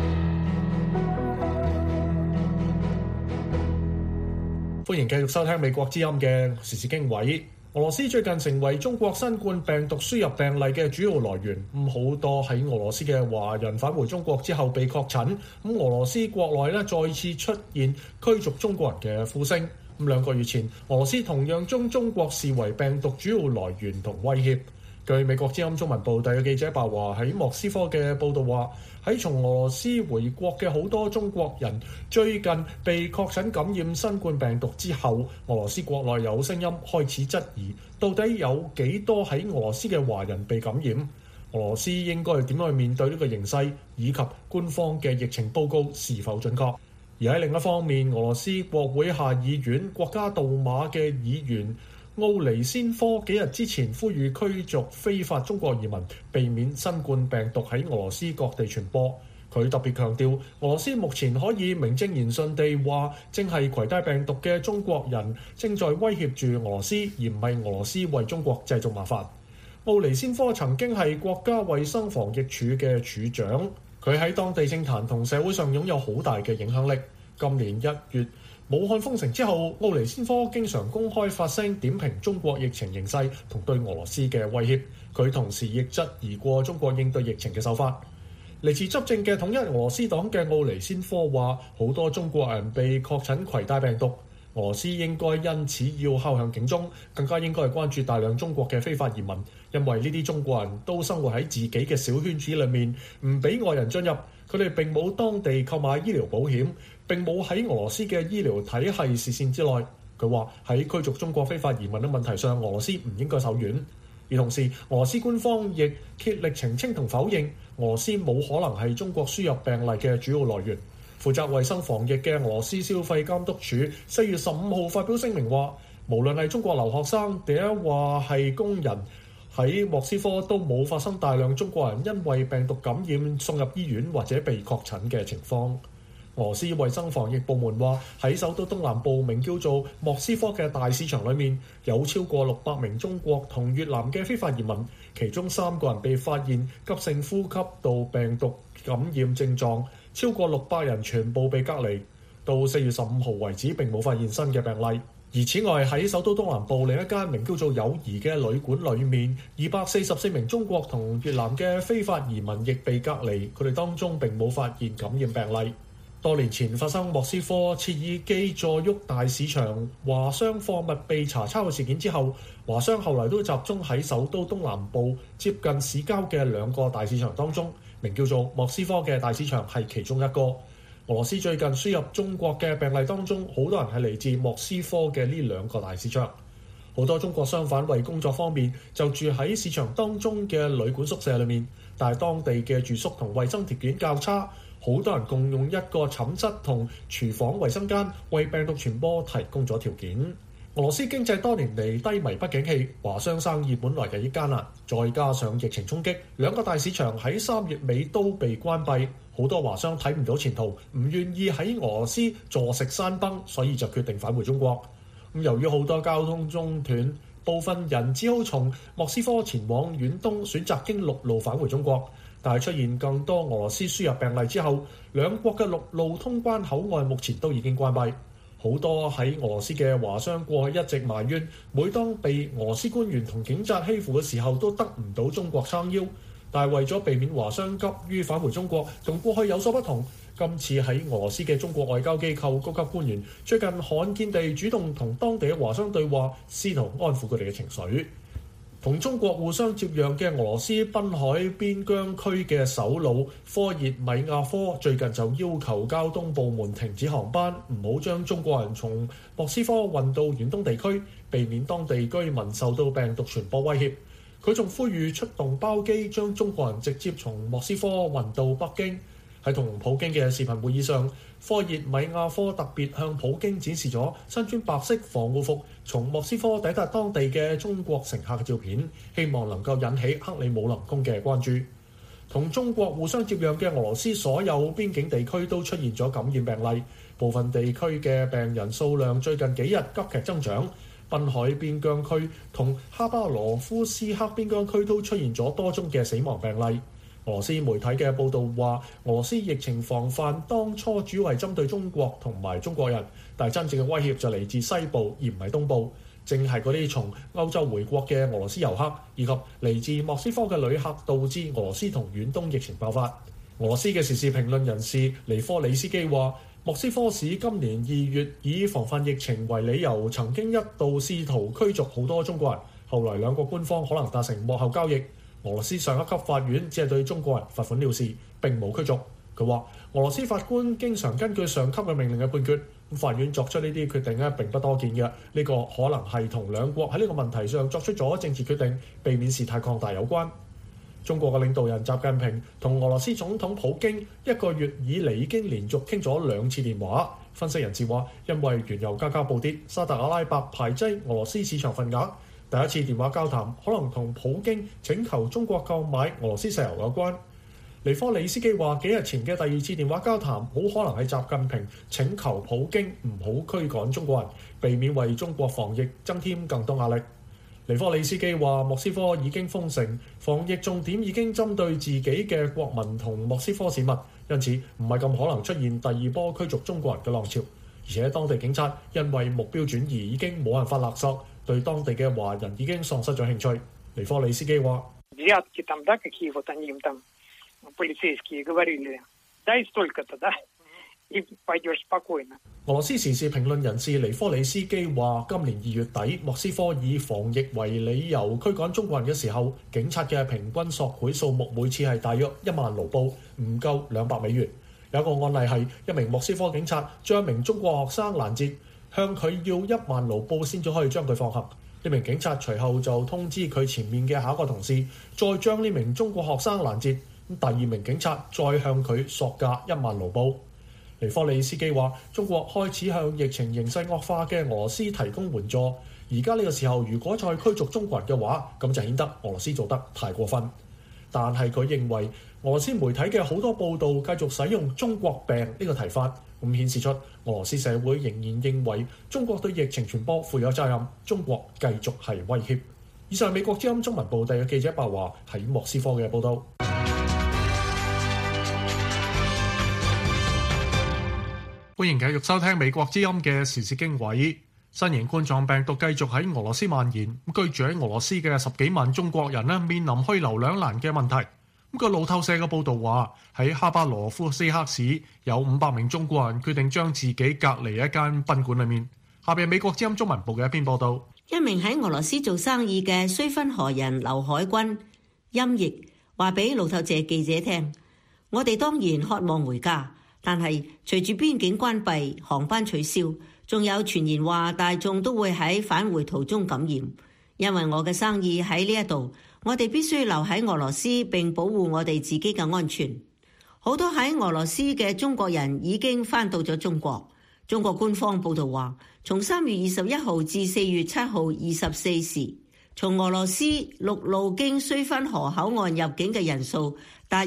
歡迎繼續收聽美國之音嘅時事經緯。俄羅斯最近成為中國新冠病毒輸入病例嘅主要來源，好多喺俄羅斯嘅華人返回中國之後被確診，俄羅斯國內再次出現驅逐中國人嘅呼聲。2個月前，俄羅斯同樣將中國視為病毒主要來源同威脅。據美國之音中文部特約記者白華喺莫斯科嘅報導話，喺從俄羅斯回國嘅好多中國人最近被確診感染新冠病毒之後，俄羅斯國內有聲音開始質疑，到底有幾多喺俄羅斯嘅華人被感染？俄羅斯應該點樣去面對呢個形勢，以及官方嘅疫情報告是否準確？而喺另一方面，俄羅斯國會下議院國家杜馬嘅議員奧尼先科幾日之前呼籲驅逐非法中國移民，避免新冠病毒喺俄羅斯各地傳播。佢特別強調，俄羅斯目前可以名正言順地話，正係攜帶病毒嘅中國人正在威脅住俄羅斯，而唔係俄羅斯為中國製造麻煩。奧尼先科曾經係國家衛生防疫署嘅署長，佢喺當地政壇同社會上擁有好大嘅影響力。今年1月，武漢封城之後，奧尼先科經常公開發聲點評中國疫情形勢同對俄羅斯嘅威脅。佢同時亦質疑過中國應對疫情嘅手法。嚟自執政嘅統一俄羅斯黨嘅奧尼先科話，好多中國人被確診攜帶病毒。 俄羅斯應該因此要敲響警鐘，更加應該係關注大量中國嘅非法移民，因為呢啲中國人都生活喺自己嘅小圈子裏面，唔俾外人進入，佢哋並冇當地購買醫療保險，並冇喺俄羅斯嘅醫療體系視線之內。佢話喺驅逐中國非法移民嘅問題上，俄羅斯唔應該手軟。而同時，俄羅斯官方亦竭力澄清同否認俄羅斯冇可能係中國輸入病例嘅主要來源。負責衛生防疫嘅俄羅斯消費監督署4月15號發表聲明話，無論係中國留學生定係話係工人，喺莫斯科都冇發生大量中國人因為病毒感染送入醫院或者被確診嘅情況。俄羅斯衛生防疫部門話，喺首都東南部名叫做莫斯科嘅大市場裏面，有超過600名中國同越南嘅非法移民，其中3個人被發現急性呼吸道病毒感染症狀，超過600人全部被隔離。到4月15號為止，並冇發現新嘅病例。而此外，喺首都東南部另一間名叫做友誼嘅旅館裏面，244名中國同越南嘅非法移民亦被隔離，佢哋當中並冇發現感染病例。多年前發生莫斯科切爾基佐沃大市場華商貨物被查抄嘅事件之後，華商後來都集中喺首都東南部接近市郊嘅2個大市場當中，名叫做莫斯科嘅大市場係其中一個。俄羅斯最近輸入中國嘅病例當中，好多人係嚟自莫斯科嘅呢2個大市場。好多中國商販為工作方面就住喺市場當中嘅旅館宿舍裏面，但係當地嘅住宿同衛生條件較差。好多人共用一個寢室同廚房衛生間，為病毒傳播提供咗條件。俄羅斯經濟多年嚟低迷不景氣，華商生意本來日益艱難，再加上疫情衝擊，2個大市場喺3月尾都被關閉，好多華商睇唔到前途，唔願意喺俄羅斯坐食山崩，所以就決定返回中國。由於好多交通中斷，部分人只好從莫斯科前往遠東，選擇經陸路返回中國。但係出現更多俄羅斯輸入病例之後，2國嘅陸路通關口岸目前都已經關閉。好多喺俄羅斯嘅華商過去一直埋怨，每當被俄羅斯官員同警察欺負嘅時候，都得唔到中國撐腰。但係為咗避免華商急於返回中國，同過去有所不同，今次喺俄羅斯嘅中國外交機構高級官員最近罕見地主動同當地嘅華商對話，試圖安撫佢哋嘅情緒。同中國互相接壤嘅俄羅斯濱海邊疆區嘅首腦科熱米亞科最近就要求交通部門停止航班，唔好將中國人從莫斯科運到遠東地區，避免當地居民受到病毒傳播威脅。佢仲呼籲出動包機將中國人直接從莫斯科運到北京。喺同普京嘅視頻會議上，科熱米亞科特別向普京展示咗身穿白色防護服從莫斯科抵達當地嘅中國乘客嘅照片，希望能夠引起克里姆林宮嘅關注。同中國互相接壤嘅俄羅斯所有邊境地區都出現咗感染病例，部分地區嘅病人數量最近幾日急劇增長。濱海邊疆區同哈巴羅夫斯克邊疆區都出現咗多宗嘅死亡病例。俄羅斯媒體嘅報導話，俄羅斯疫情防範當初主要係針對中國同埋中國人，但係真正嘅威脅就嚟自西部而唔係東部，正係嗰啲從歐洲回國嘅俄羅斯遊客以及嚟自莫斯科嘅旅客，導致俄羅斯同遠東疫情爆發。俄羅斯嘅時事評論人士尼科里斯基話，莫斯科市今年2月以防範疫情為理由，曾經一度試圖驅逐好多中國人，後來2國官方可能達成幕後交易。俄羅斯上一級法院只係對中國人罰款了事，並冇驅逐。佢話俄羅斯法官經常根據上級嘅命令嘅判決，法院作出呢啲決定並不多見嘅。呢個可能係同2國喺呢個問題上作出咗政治決定，避免事態擴大有關。中國嘅領導人習近平同俄羅斯總統普京1個月以嚟已經連續傾咗2次電話。分析人士話，因為原油價格暴跌，沙特阿拉伯排擠俄羅斯市場份額。第一次電話交談可能同普京請求中國購買俄羅斯石油有關。尼科里斯基話，幾日前嘅第2次電話交談好可能係習近平請求普京唔好驅趕中國人，避免為中國防疫增添更多壓力。尼科里斯基話，莫斯科已經封城，防疫重點已經針對自己嘅國民同莫斯科市民，因此唔係咁可能出現第2波驅逐中國人嘅浪潮。而且當地警察因為目標轉移已經冇辦法勒索，對當地嘅華人已經喪失咗興趣。尼科里斯基話： 俄羅斯時事評論人士尼科里斯基話：今年2月底，莫斯科以防疫為理由驅趕中國人嘅時候，警察嘅平均索賄數目每次係大約1萬盧布，唔夠200美元。有一個案例係一名莫斯科警察將一名中國學生攔截，向佢要1萬盧布先至可以將佢放行。呢名警察隨後就通知佢前面嘅下一個同事，再將呢名中國學生攔截。第2名警察再向佢索價1萬盧布。尼科里斯基話：中國開始向疫情形勢惡化嘅俄羅斯提供援助。而家呢個時候，如果再驅逐中國人嘅話，咁就顯得俄羅斯做得太過分。但係佢認為俄羅斯媒體嘅好多報導繼續使用中國病呢個提法，咁顯示出俄羅斯社會仍然認為中國對疫情傳播負有責任，中國繼續係威脅。以上係美國之音中文部地嘅記者白華喺莫斯科嘅報導。歡迎繼續收聽美國之音嘅時事經緯。新型冠狀病毒繼續喺俄羅斯蔓延，居住喺俄羅斯嘅10幾萬中國人面臨去留兩難嘅問題。個路透社嘅報導話，喺哈巴羅夫斯克市有500名中國人決定將自己隔離一間賓館裏面。下邊美國之音中文部嘅一篇報導。 一名喺俄羅斯做生意嘅綏芬河人劉海軍音譯話俾路透社記者聽：我哋當然渴望回家。但係隨住邊境關閉、航班取消，仲有傳言話大眾都會喺返回途中感染。因為我嘅生意喺呢一度，我哋必須留喺俄羅斯並保護我哋自己嘅安全。好多喺俄羅斯嘅中國人已經返到咗中國。中國官方報導話，從3月21號至4月7號24時，從俄羅斯陸路經綏芬河口岸入境嘅人數達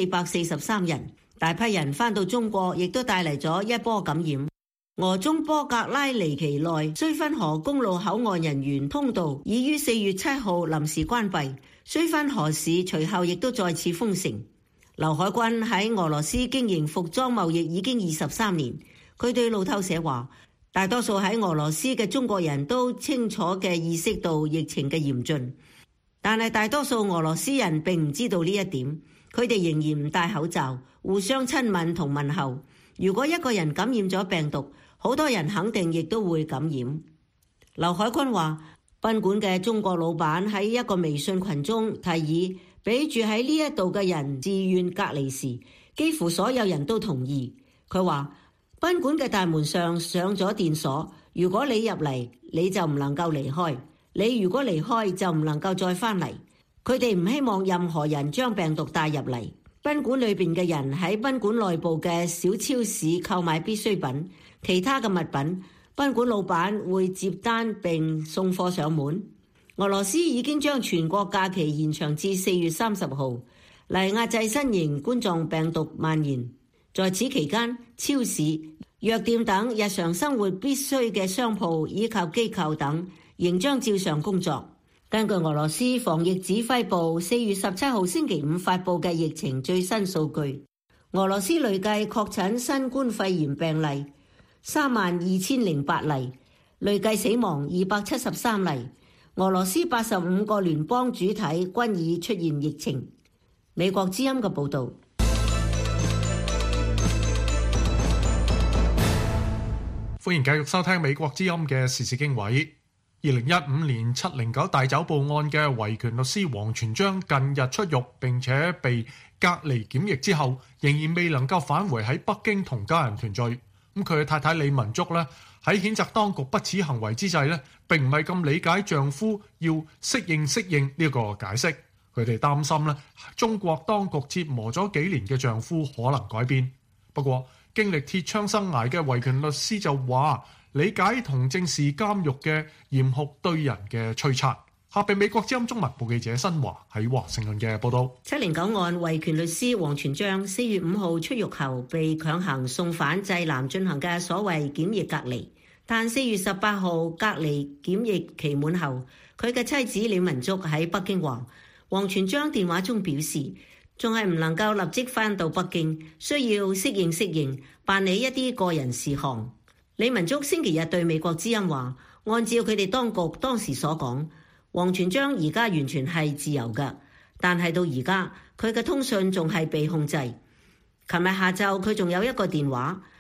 2443人。大批人返到中國，亦都帶嚟咗一波感染。俄中波格拉尼奇內綏芬河公路口岸人員通道已於4月7號臨時關閉，綏芬河市隨後亦都再次封城。劉海軍喺俄羅斯經營服裝貿易已經23年，佢對路透社話：大多數喺俄羅斯嘅中國人都清楚嘅意識到疫情嘅嚴峻，但係大多數俄羅斯人並唔知道呢一點。佢哋仍然唔戴口罩，互相親吻同問候。如果一個人感染咗病毒，好多人肯定亦都會感染。劉海軍話，賓館嘅中國老闆喺一個微信群中提議，俾住喺呢一度嘅人自願隔離時，幾乎所有人都同意。佢話，賓館嘅大門上咗電鎖，如果你入嚟，你就唔能夠離開；你如果離開，就唔能夠再返嚟。佢哋唔希望任何人將病毒帶入嚟。賓館裏邊嘅人喺賓館內部嘅小超市購買必需品，其他嘅物品，賓館老闆會接單並送貨上門。俄羅斯已經將全國假期延長至4月30號，嚟壓制新型冠狀病毒蔓延。在此期間，超市、藥店等日常生活必需嘅商鋪以及機構等仍將照常工作。根據俄羅斯防疫指揮部4月17號星期五發佈嘅疫情最新數據，俄羅斯累計確診新冠肺炎病例32008例，累計死亡273例。俄羅斯85個聯邦主體均已出現疫情。美國之音嘅報導。 歡迎繼續收聽美國之音嘅時事經緯。2015年709大抓捕案嘅維權律師王全璋近日出獄，並且被隔離檢疫之後，仍然未能夠返回喺北京同家人團聚。咁佢嘅太太李文竹咧，喺譴責當局不恥行為之際咧，並唔係咁理解丈夫要適應呢個解釋。佢哋擔心咧，中國當局折磨咗幾年嘅丈夫可能改變。不過經歷鐵槍生涯嘅維權律師就話，理解同正視監獄嘅嚴酷對人嘅摧殘。下被美國之音中文部記者新華喺華盛頓嘅報道。 709案維權律師王全璋4月5號出獄後被強行送返濟南進行嘅所謂檢疫隔離，但4月18號隔離檢疫期滿後，佢嘅妻子李文竹喺北京話，王全璋電話中表示仲係唔能夠立即返到北京，需要適應辦理一啲個人事項。李文竹星期日對美國之音話，按照佢哋當局當時所講，王全璋而家完全係自由嘅，但係到而家佢嘅通訊仲係被控制。琴日下晝佢仲有一個電話，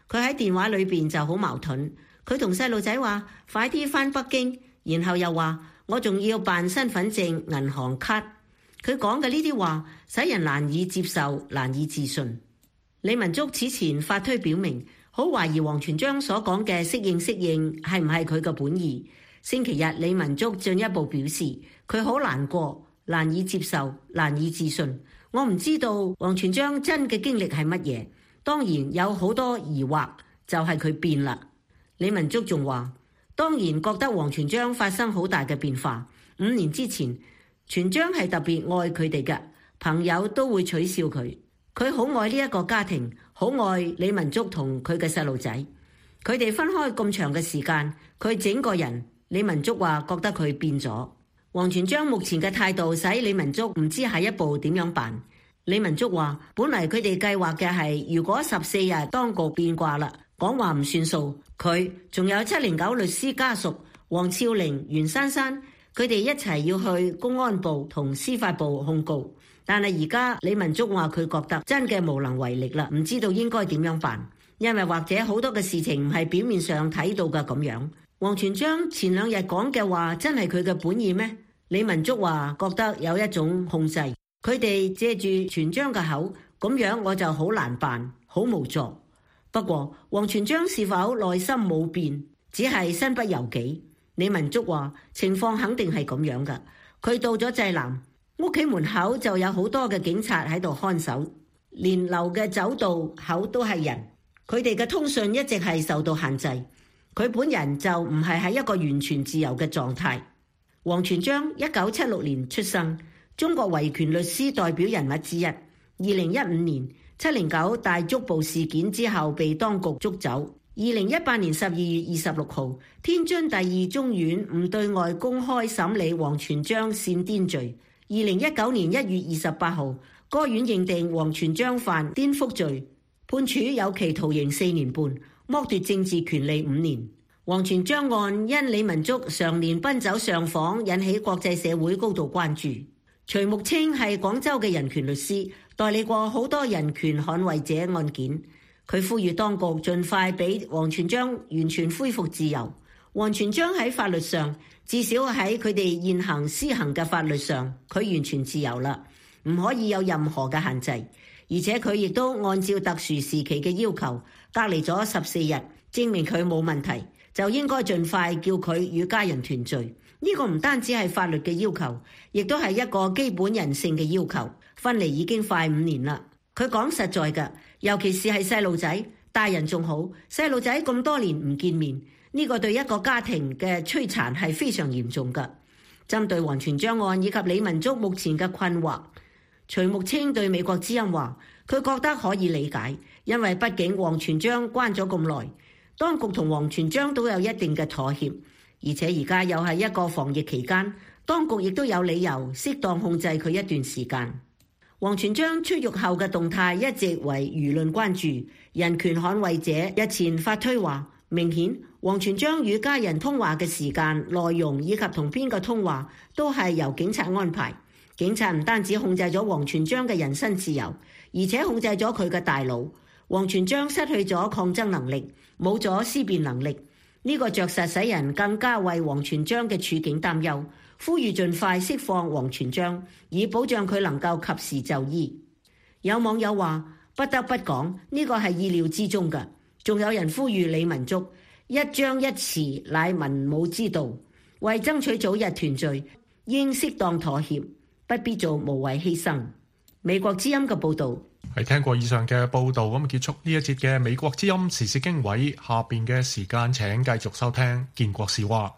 佢喺電話裏邊就好矛盾。佢同細路仔話快啲返北京，然後又話我仲要辦身份證、銀行卡。佢講嘅呢啲話使人難以接受、難以置信。李文竹此前發推表明，好懷疑王全璋所講嘅適應係唔係佢嘅本意。星期日，李文竹進一步表示，佢好難過、難以接受、難以置信。我唔知道王全璋真嘅經歷係乜嘢，當然有好多疑惑，就係佢變啦。李文竹仲話，當然覺得王全璋發生好大嘅變化。5年之前，全璋係特別愛佢哋嘅，朋友都會取笑佢。佢好愛呢一個家庭，好愛李文竹同佢嘅細路仔。佢哋分開咁長嘅時間，佢整個人，李文竹話覺得佢變咗。王全璋目前嘅態度使李文竹唔知下一步點樣辦。李文竹話，本嚟佢哋計劃嘅係，如果14日當局變卦啦，講話唔算數，佢仲有709律師家屬黃超玲、袁珊珊，佢哋一齊要去公安部同司法部控告。但係而家李文竹話佢覺得真嘅無能為力啦，唔知道應該點樣辦，因為或者好多嘅事情唔係表面上睇到嘅咁樣。王全璋前2日講嘅話真係佢嘅本意咩？李文竹話覺得有一種控制，佢哋借住全璋嘅口，咁樣我就好難辦，好無助。不過王全璋是否內心冇變，只係身不由己？李文竹話情況肯定係咁樣噶。佢到咗濟南，屋企門口就有好多嘅警察喺度看守，連流嘅走道口都係人，佢哋嘅通訊一直係受到限制。佢本人就唔係喺一個完全自由嘅狀態。王全璋1976年出生，中國維權律師代表人物之一。2015年709大捉捕事件之後被當局捉走。2018年12月26號，天津第2中院唔對外公開審理王全璋煽顛罪。2019年1月28號，該院認定王全璋犯顛覆罪，判處有期徒刑4年半，剝奪政治權利5年。王全璋案因李文竹常年奔走上訪，引起國際社會高度關注。徐木清係廣州嘅人權律師，代理過好多人權捍衛者案件。佢呼籲當局盡快俾王全璋完全恢復自由。王全璋喺法律上，至少喺佢哋現行施行嘅法律上，佢完全自由啦，唔可以有任何嘅限制。而且佢亦都按照特殊時期嘅要求，隔離咗14日，證明佢冇問題，就應該盡快叫佢與家人團聚。呢個唔單止係法律嘅要求，亦都係一個基本人性嘅要求。分離已經快5年啦。佢講實在嘅，尤其是係細路仔，大人仲好，細路仔咁多年唔見面，呢個對一個家庭嘅摧殘係非常嚴重嘅。針對王全璋案以及李文竹目前嘅困惑，徐木清對美國之音話，佢覺得可以理解，因為畢竟王全璋關咗咁耐，當局同王全璋都有一定嘅妥協，而且而家又係一個防疫期間，當局亦都有理由適當控制佢一段時間。王全璋出獄後嘅動態一直為輿論關注。人權捍衛者日前發推話，明顯王全璋與家人通話嘅時間、內容以及同邊個通話都係由警察安排。警察唔單止控制咗王全璋嘅人身自由，而且控制咗佢嘅大腦。王全璋失去咗抗爭能力，冇咗思辨能力，呢個着實使人更加為王全璋嘅處境擔憂。呼籲盡快釋放王全璋，以保障佢能夠及時就醫。有網友話，不得不講，呢個係意料之中嘅。仲有人呼籲李文竹，一張一弛乃文武之道，為爭取早日團聚，應適當妥協，不必做無謂犧牲。美國之音嘅報導。 係聽過以上嘅報導，咁結束呢一節嘅美國之音時事經緯。下邊嘅時間請繼續收聽建國是話。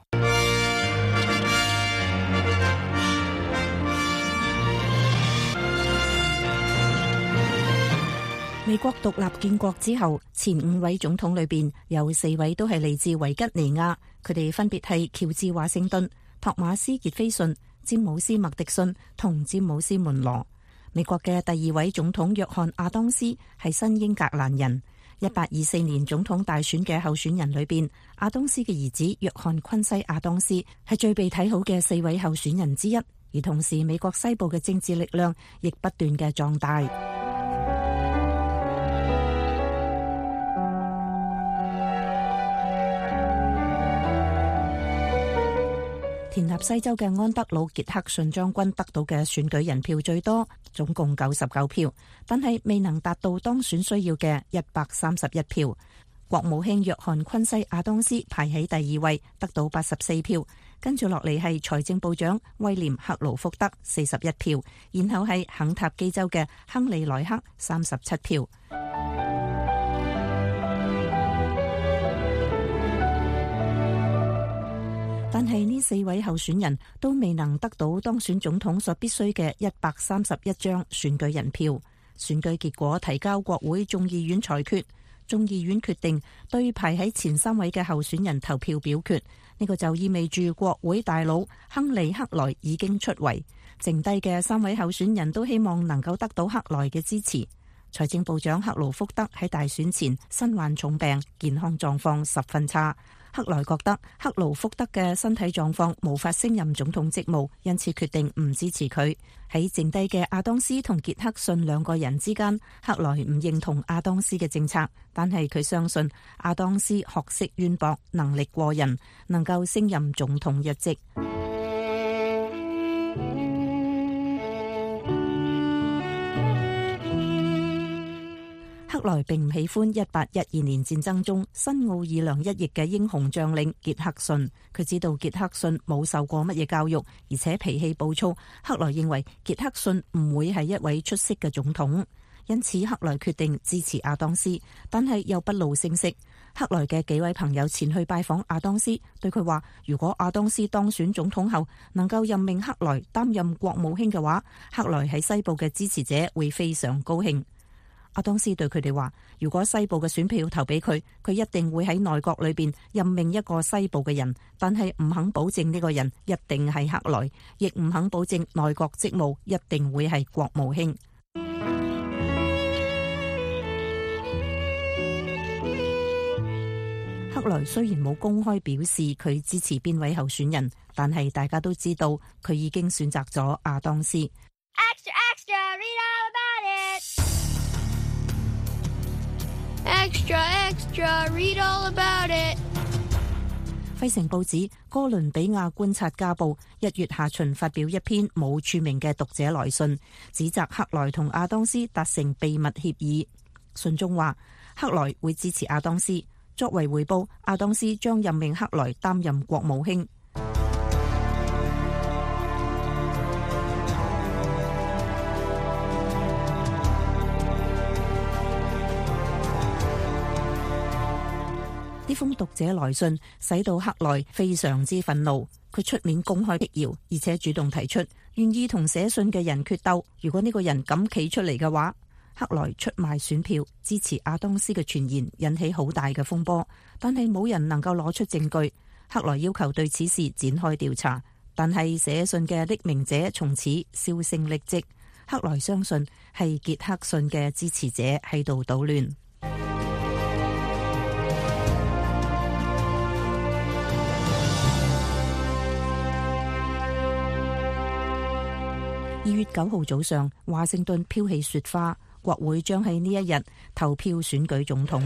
美國獨立建國之後，前5位總統裏邊有4位都係嚟自維吉尼亞，佢哋分別係喬治華盛頓、托馬斯傑菲遜、詹姆斯麥迪遜同詹姆斯門羅。美國嘅第2位總統約翰亞當斯係新英格蘭人。1824年總統大選嘅候選人裏邊，亞當斯嘅兒子約翰昆西亞當斯係最被睇好嘅4位候選人之一。而同時，美國西部嘅政治力量亦不斷嘅壯大。 田納西州嘅安德魯·傑克遜將軍得到嘅選舉人票最多，總共99票，但係未能達到當選需要嘅131票。國務卿約翰·昆西亞當斯排喺第2位，得到84票，跟住落嚟係財政部長威廉·克勞福德41票，然後係肯塔基州嘅亨利·萊克37票。但係呢4位候選人都未能得到當選總統所必須嘅131張選舉人票。選舉結果提交國會眾議院裁決，眾議院決定對排喺前3位嘅候選人投票表決。呢個就意味住國會大佬亨利·克萊已經出圍，剩低嘅3位候選人都希望能夠得到克萊嘅支持。財政部長克勞福德喺大選前身患重病，健康狀況十分差。克萊覺得克勞福德嘅身體狀況無法升任總統職務，因此決定唔支持佢。喺剩低嘅亞當斯同傑克遜兩個人之間，克萊唔認同亞當斯嘅政策，但係佢相信亞當斯學識淵博，能力過人，能夠升任總統一職。克萊並唔喜歡1812年戰爭中新奧爾良一役嘅英雄將領傑克遜，佢知道傑克遜冇受過乜嘢教育，而且脾氣暴躁。克萊認為傑克遜唔會係一位出色嘅總統，因此克萊決定支持亞當斯，但係又不露聲色。克萊嘅幾位朋友前去拜訪亞當斯，對佢話：如果亞當斯當選總統後能夠任命克萊擔任國務卿嘅話，克萊喺西部嘅支持者會非常高興。亞當斯對佢哋話：如果西部嘅選票投俾佢，佢一定會喺內閣裏邊任命一個西部嘅人，但係唔肯保證呢個人一定係克萊，亦唔肯保證內閣職務一定會係國務卿。克萊雖然冇公開表示佢支持邊位候選人，但係大家都知道佢已經選擇咗亞當斯。 Extra, extra, read all about it. Extra, extra, read all about it. 費城報紙哥倫比亞觀察家報1月下旬發表一篇冇署名嘅讀者來信，指責克萊同亞當斯達成秘密協議。信中話，克萊會支持亞當斯，作為回報，亞當斯將任命克萊擔任國務卿。呢封讀者來信使到克萊非常之憤怒，佢出面公開辟謠，而且主動提出願意同寫信嘅人決鬥。如果呢個人敢企出嚟嘅話，克萊出賣選票支持亞當斯嘅傳言引起好大嘅風波，但係冇人能夠攞出證據。克萊要求對此事展開調查，但係寫信嘅匿名者從此銷聲匿跡。克萊相信係傑克遜嘅支持者喺度搗亂。2月9號早上，華盛頓飄起雪花，國會將喺呢一日投票選舉總統。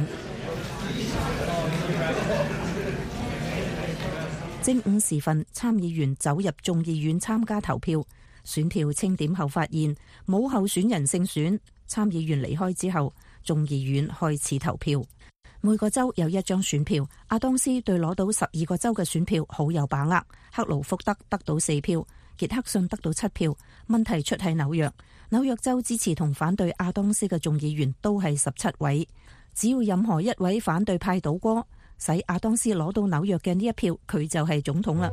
正午時分，參議員走入眾議院參加投票，選票清點後發現冇候選人勝選。參議員離開之後，眾議院開始投票。每個州有1張選票，亞當斯對攞到12個州嘅選票好有把握。克勞福德得到4票。傑克遜得到7票，問題出喺紐約。紐約州支持同反對亞當斯嘅眾議員都係17位，只要任何一位反對派倒戈，使亞當斯攞到紐約嘅呢1票，佢就係總統啦。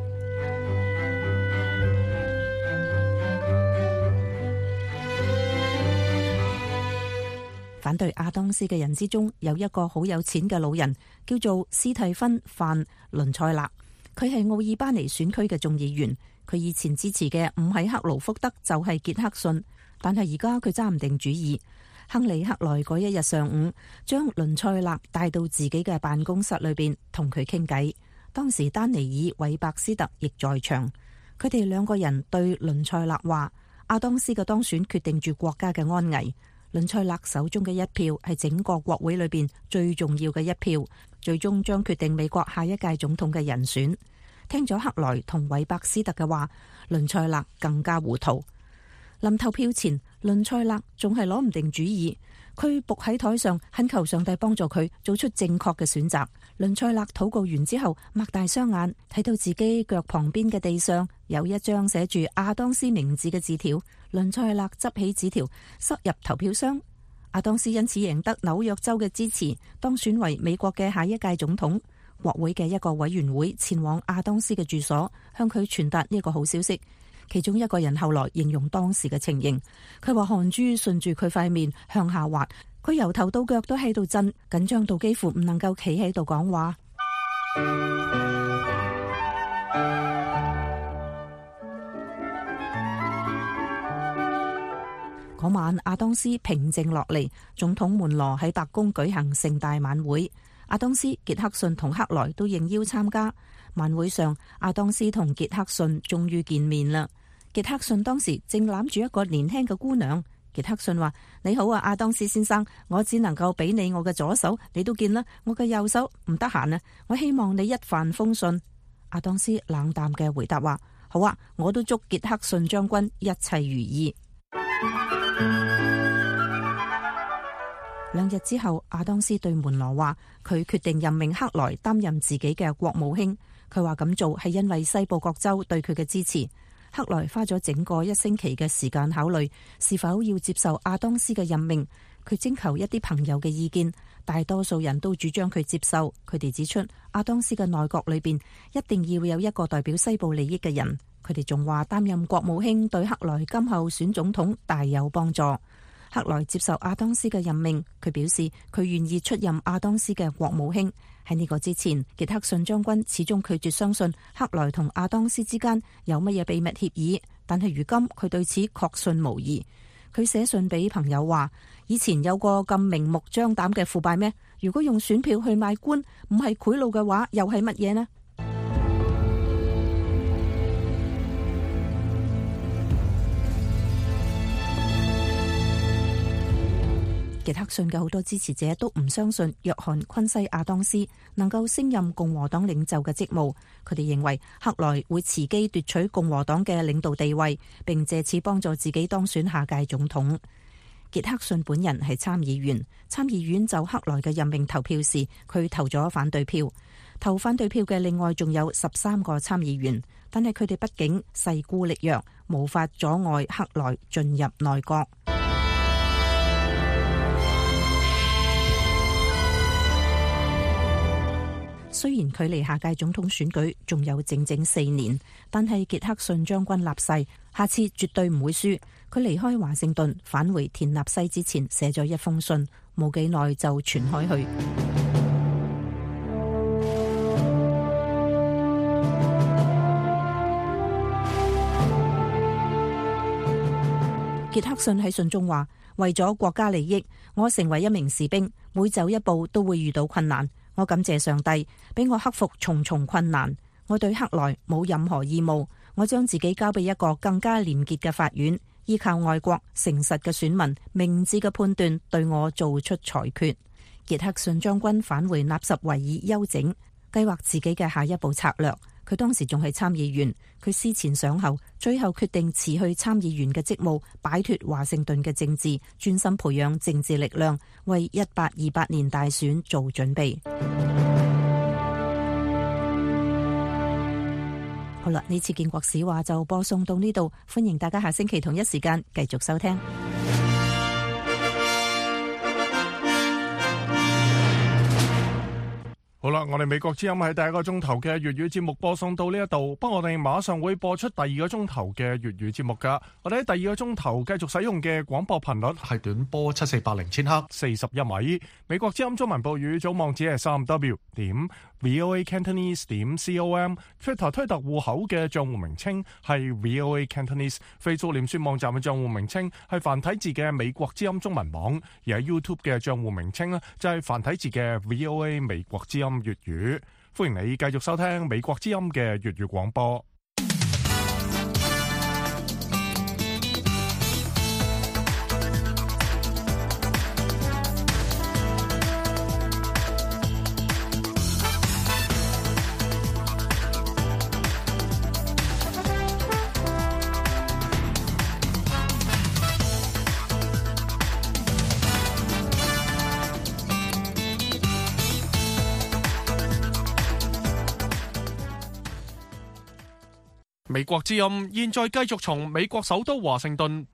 反對亞當斯嘅人之中，有一個好有錢嘅老人，叫做斯蒂芬·范倫塞勒，佢係奧爾巴尼選區嘅眾議員。佢以前支持嘅唔係克勞福德，就係傑克遜，但係而家佢揸唔定主意。亨利·克萊嗰一日上午，將倫塞勒帶到自己嘅辦公室裏邊同佢傾偈。當時丹尼爾·韋伯斯特亦在場，佢哋兩個人對倫塞勒話：亞當斯嘅當選決定住國家嘅安危。倫塞勒手中嘅1票係整個國會裏邊最重要嘅1票，最終將決定美國下一屆總統嘅人選。 聽咗克萊同韋伯斯特嘅話，倫塞勒更加糊塗。臨投票前，倫塞勒仲係攞唔定主意，佢伏喺台上懇求上帝幫助佢做出正確嘅選擇。倫塞勒禱告完之後，擘大雙眼睇到自己腳旁邊嘅地上有一張寫住亞當斯名字嘅紙條，倫塞勒執起紙條塞入投票箱。亞當斯因此贏得紐約州嘅支持，當選為美國嘅下一屆總統。國會嘅一個委員會前往亞當斯嘅住所，向佢傳達呢個好消息。其中一個人後來形容當時嘅情形，佢話汗珠順住佢塊面向下滑，佢由頭到腳都喺度震，緊張到幾乎唔能夠企喺度講話。嗰晚亞當斯平靜落嚟，總統門羅喺白宮舉行盛大晚會，亞當斯、傑克遜同克萊都應邀參加。晚會上，亞當斯同傑克遜終於見面啦。傑克遜當時正攬住一個年輕嘅姑娘。傑克遜話：你好啊，亞當斯先生，我只能夠俾你我嘅左手，你都見啦，我嘅右手唔得閒啊，我希望你一帆風順。亞當斯冷淡嘅回答話：好啊，我都祝傑克遜將軍一切如意。2日之後，亞當斯對門羅話，佢決定任命克萊擔任自己嘅國務卿。佢話咁做係因為西部各州對佢嘅支持。克萊花咗整個1星期嘅時間考慮是否要接受亞當斯嘅任命。佢徵求一啲朋友嘅意見，大多數人都主張佢接受。佢哋指出，亞當斯嘅內閣裏邊一定要有一個代表西部利益嘅人。佢哋仲話擔任國務卿對克萊今後選總統大有幫助。克萊接受亞當斯嘅任命，佢表示佢願意出任亞當斯嘅國務卿。喺呢個之前，傑克遜將軍始終拒絕相信克萊同亞當斯之間有乜嘢秘密協議，但係如今佢對此確信無疑。佢寫信俾朋友話：以前有個咁明目張膽嘅腐敗咩？如果用選票去買官，唔係賄賂嘅話，又係乜嘢呢？傑克遜嘅好多支持者都唔相信約翰昆西亞當斯能夠升任共和黨領袖嘅職務，佢哋認為克萊會伺機奪取共和黨嘅領導地位，並借此幫助自己當選下屆總統。傑克遜本人係參議員，參議院就克萊嘅任命投票時，佢投咗反對票。投反對票嘅另外仲有13個參議員，但係佢哋畢竟勢孤力弱，無法阻礙克萊進入內閣。雖然距離下屆總統選舉仲有整整4年，但係傑克遜將軍立誓，下次絕對唔會輸。佢離開華盛頓返回田納西之前，寫咗一封信，冇幾耐就傳開去。傑克遜喺信中話：為咗國家利益，我成為一名士兵，每走一步都會遇到困難。我感謝上帝俾我克服重重困難。我對克萊冇任何義務，我將自己交俾一個更加廉潔嘅法院，依靠愛國誠實嘅選民明智嘅判斷對我做出裁決。傑克遜將軍返回納什維爾休整，計劃自己嘅下一步策略。佢當時仲係參議員，佢思前想後，最後決定辭去參議員嘅職務，擺脫華盛頓嘅政治，專心培養政治力量，為1828年大選做準備。好啦，呢次建國史話就播送到呢度，歡迎大家下星期同一時間繼續收聽。 好啦，我哋美國之音喺第一個鐘頭嘅粵語節目播送到呢一度，不過我哋馬上會播出第二個鐘頭嘅粵語節目噶。我哋喺第二個鐘頭繼續使用嘅廣播頻率係短波7480千赫41米。美國之音中文報語組網址係3w.voacantonese.com。Twitter 推特戶口嘅賬戶名稱係 VOA Cantonese。Facebook 臉書網站嘅賬戶名稱係繁體字嘅美國之音中文網，而喺 YouTube 嘅賬戶名稱呢就係繁體字嘅 VOA 美國之音粵語。歡迎你繼續收聽美國之音嘅粵語廣播。 美國之音現在繼續從美國首都華盛頓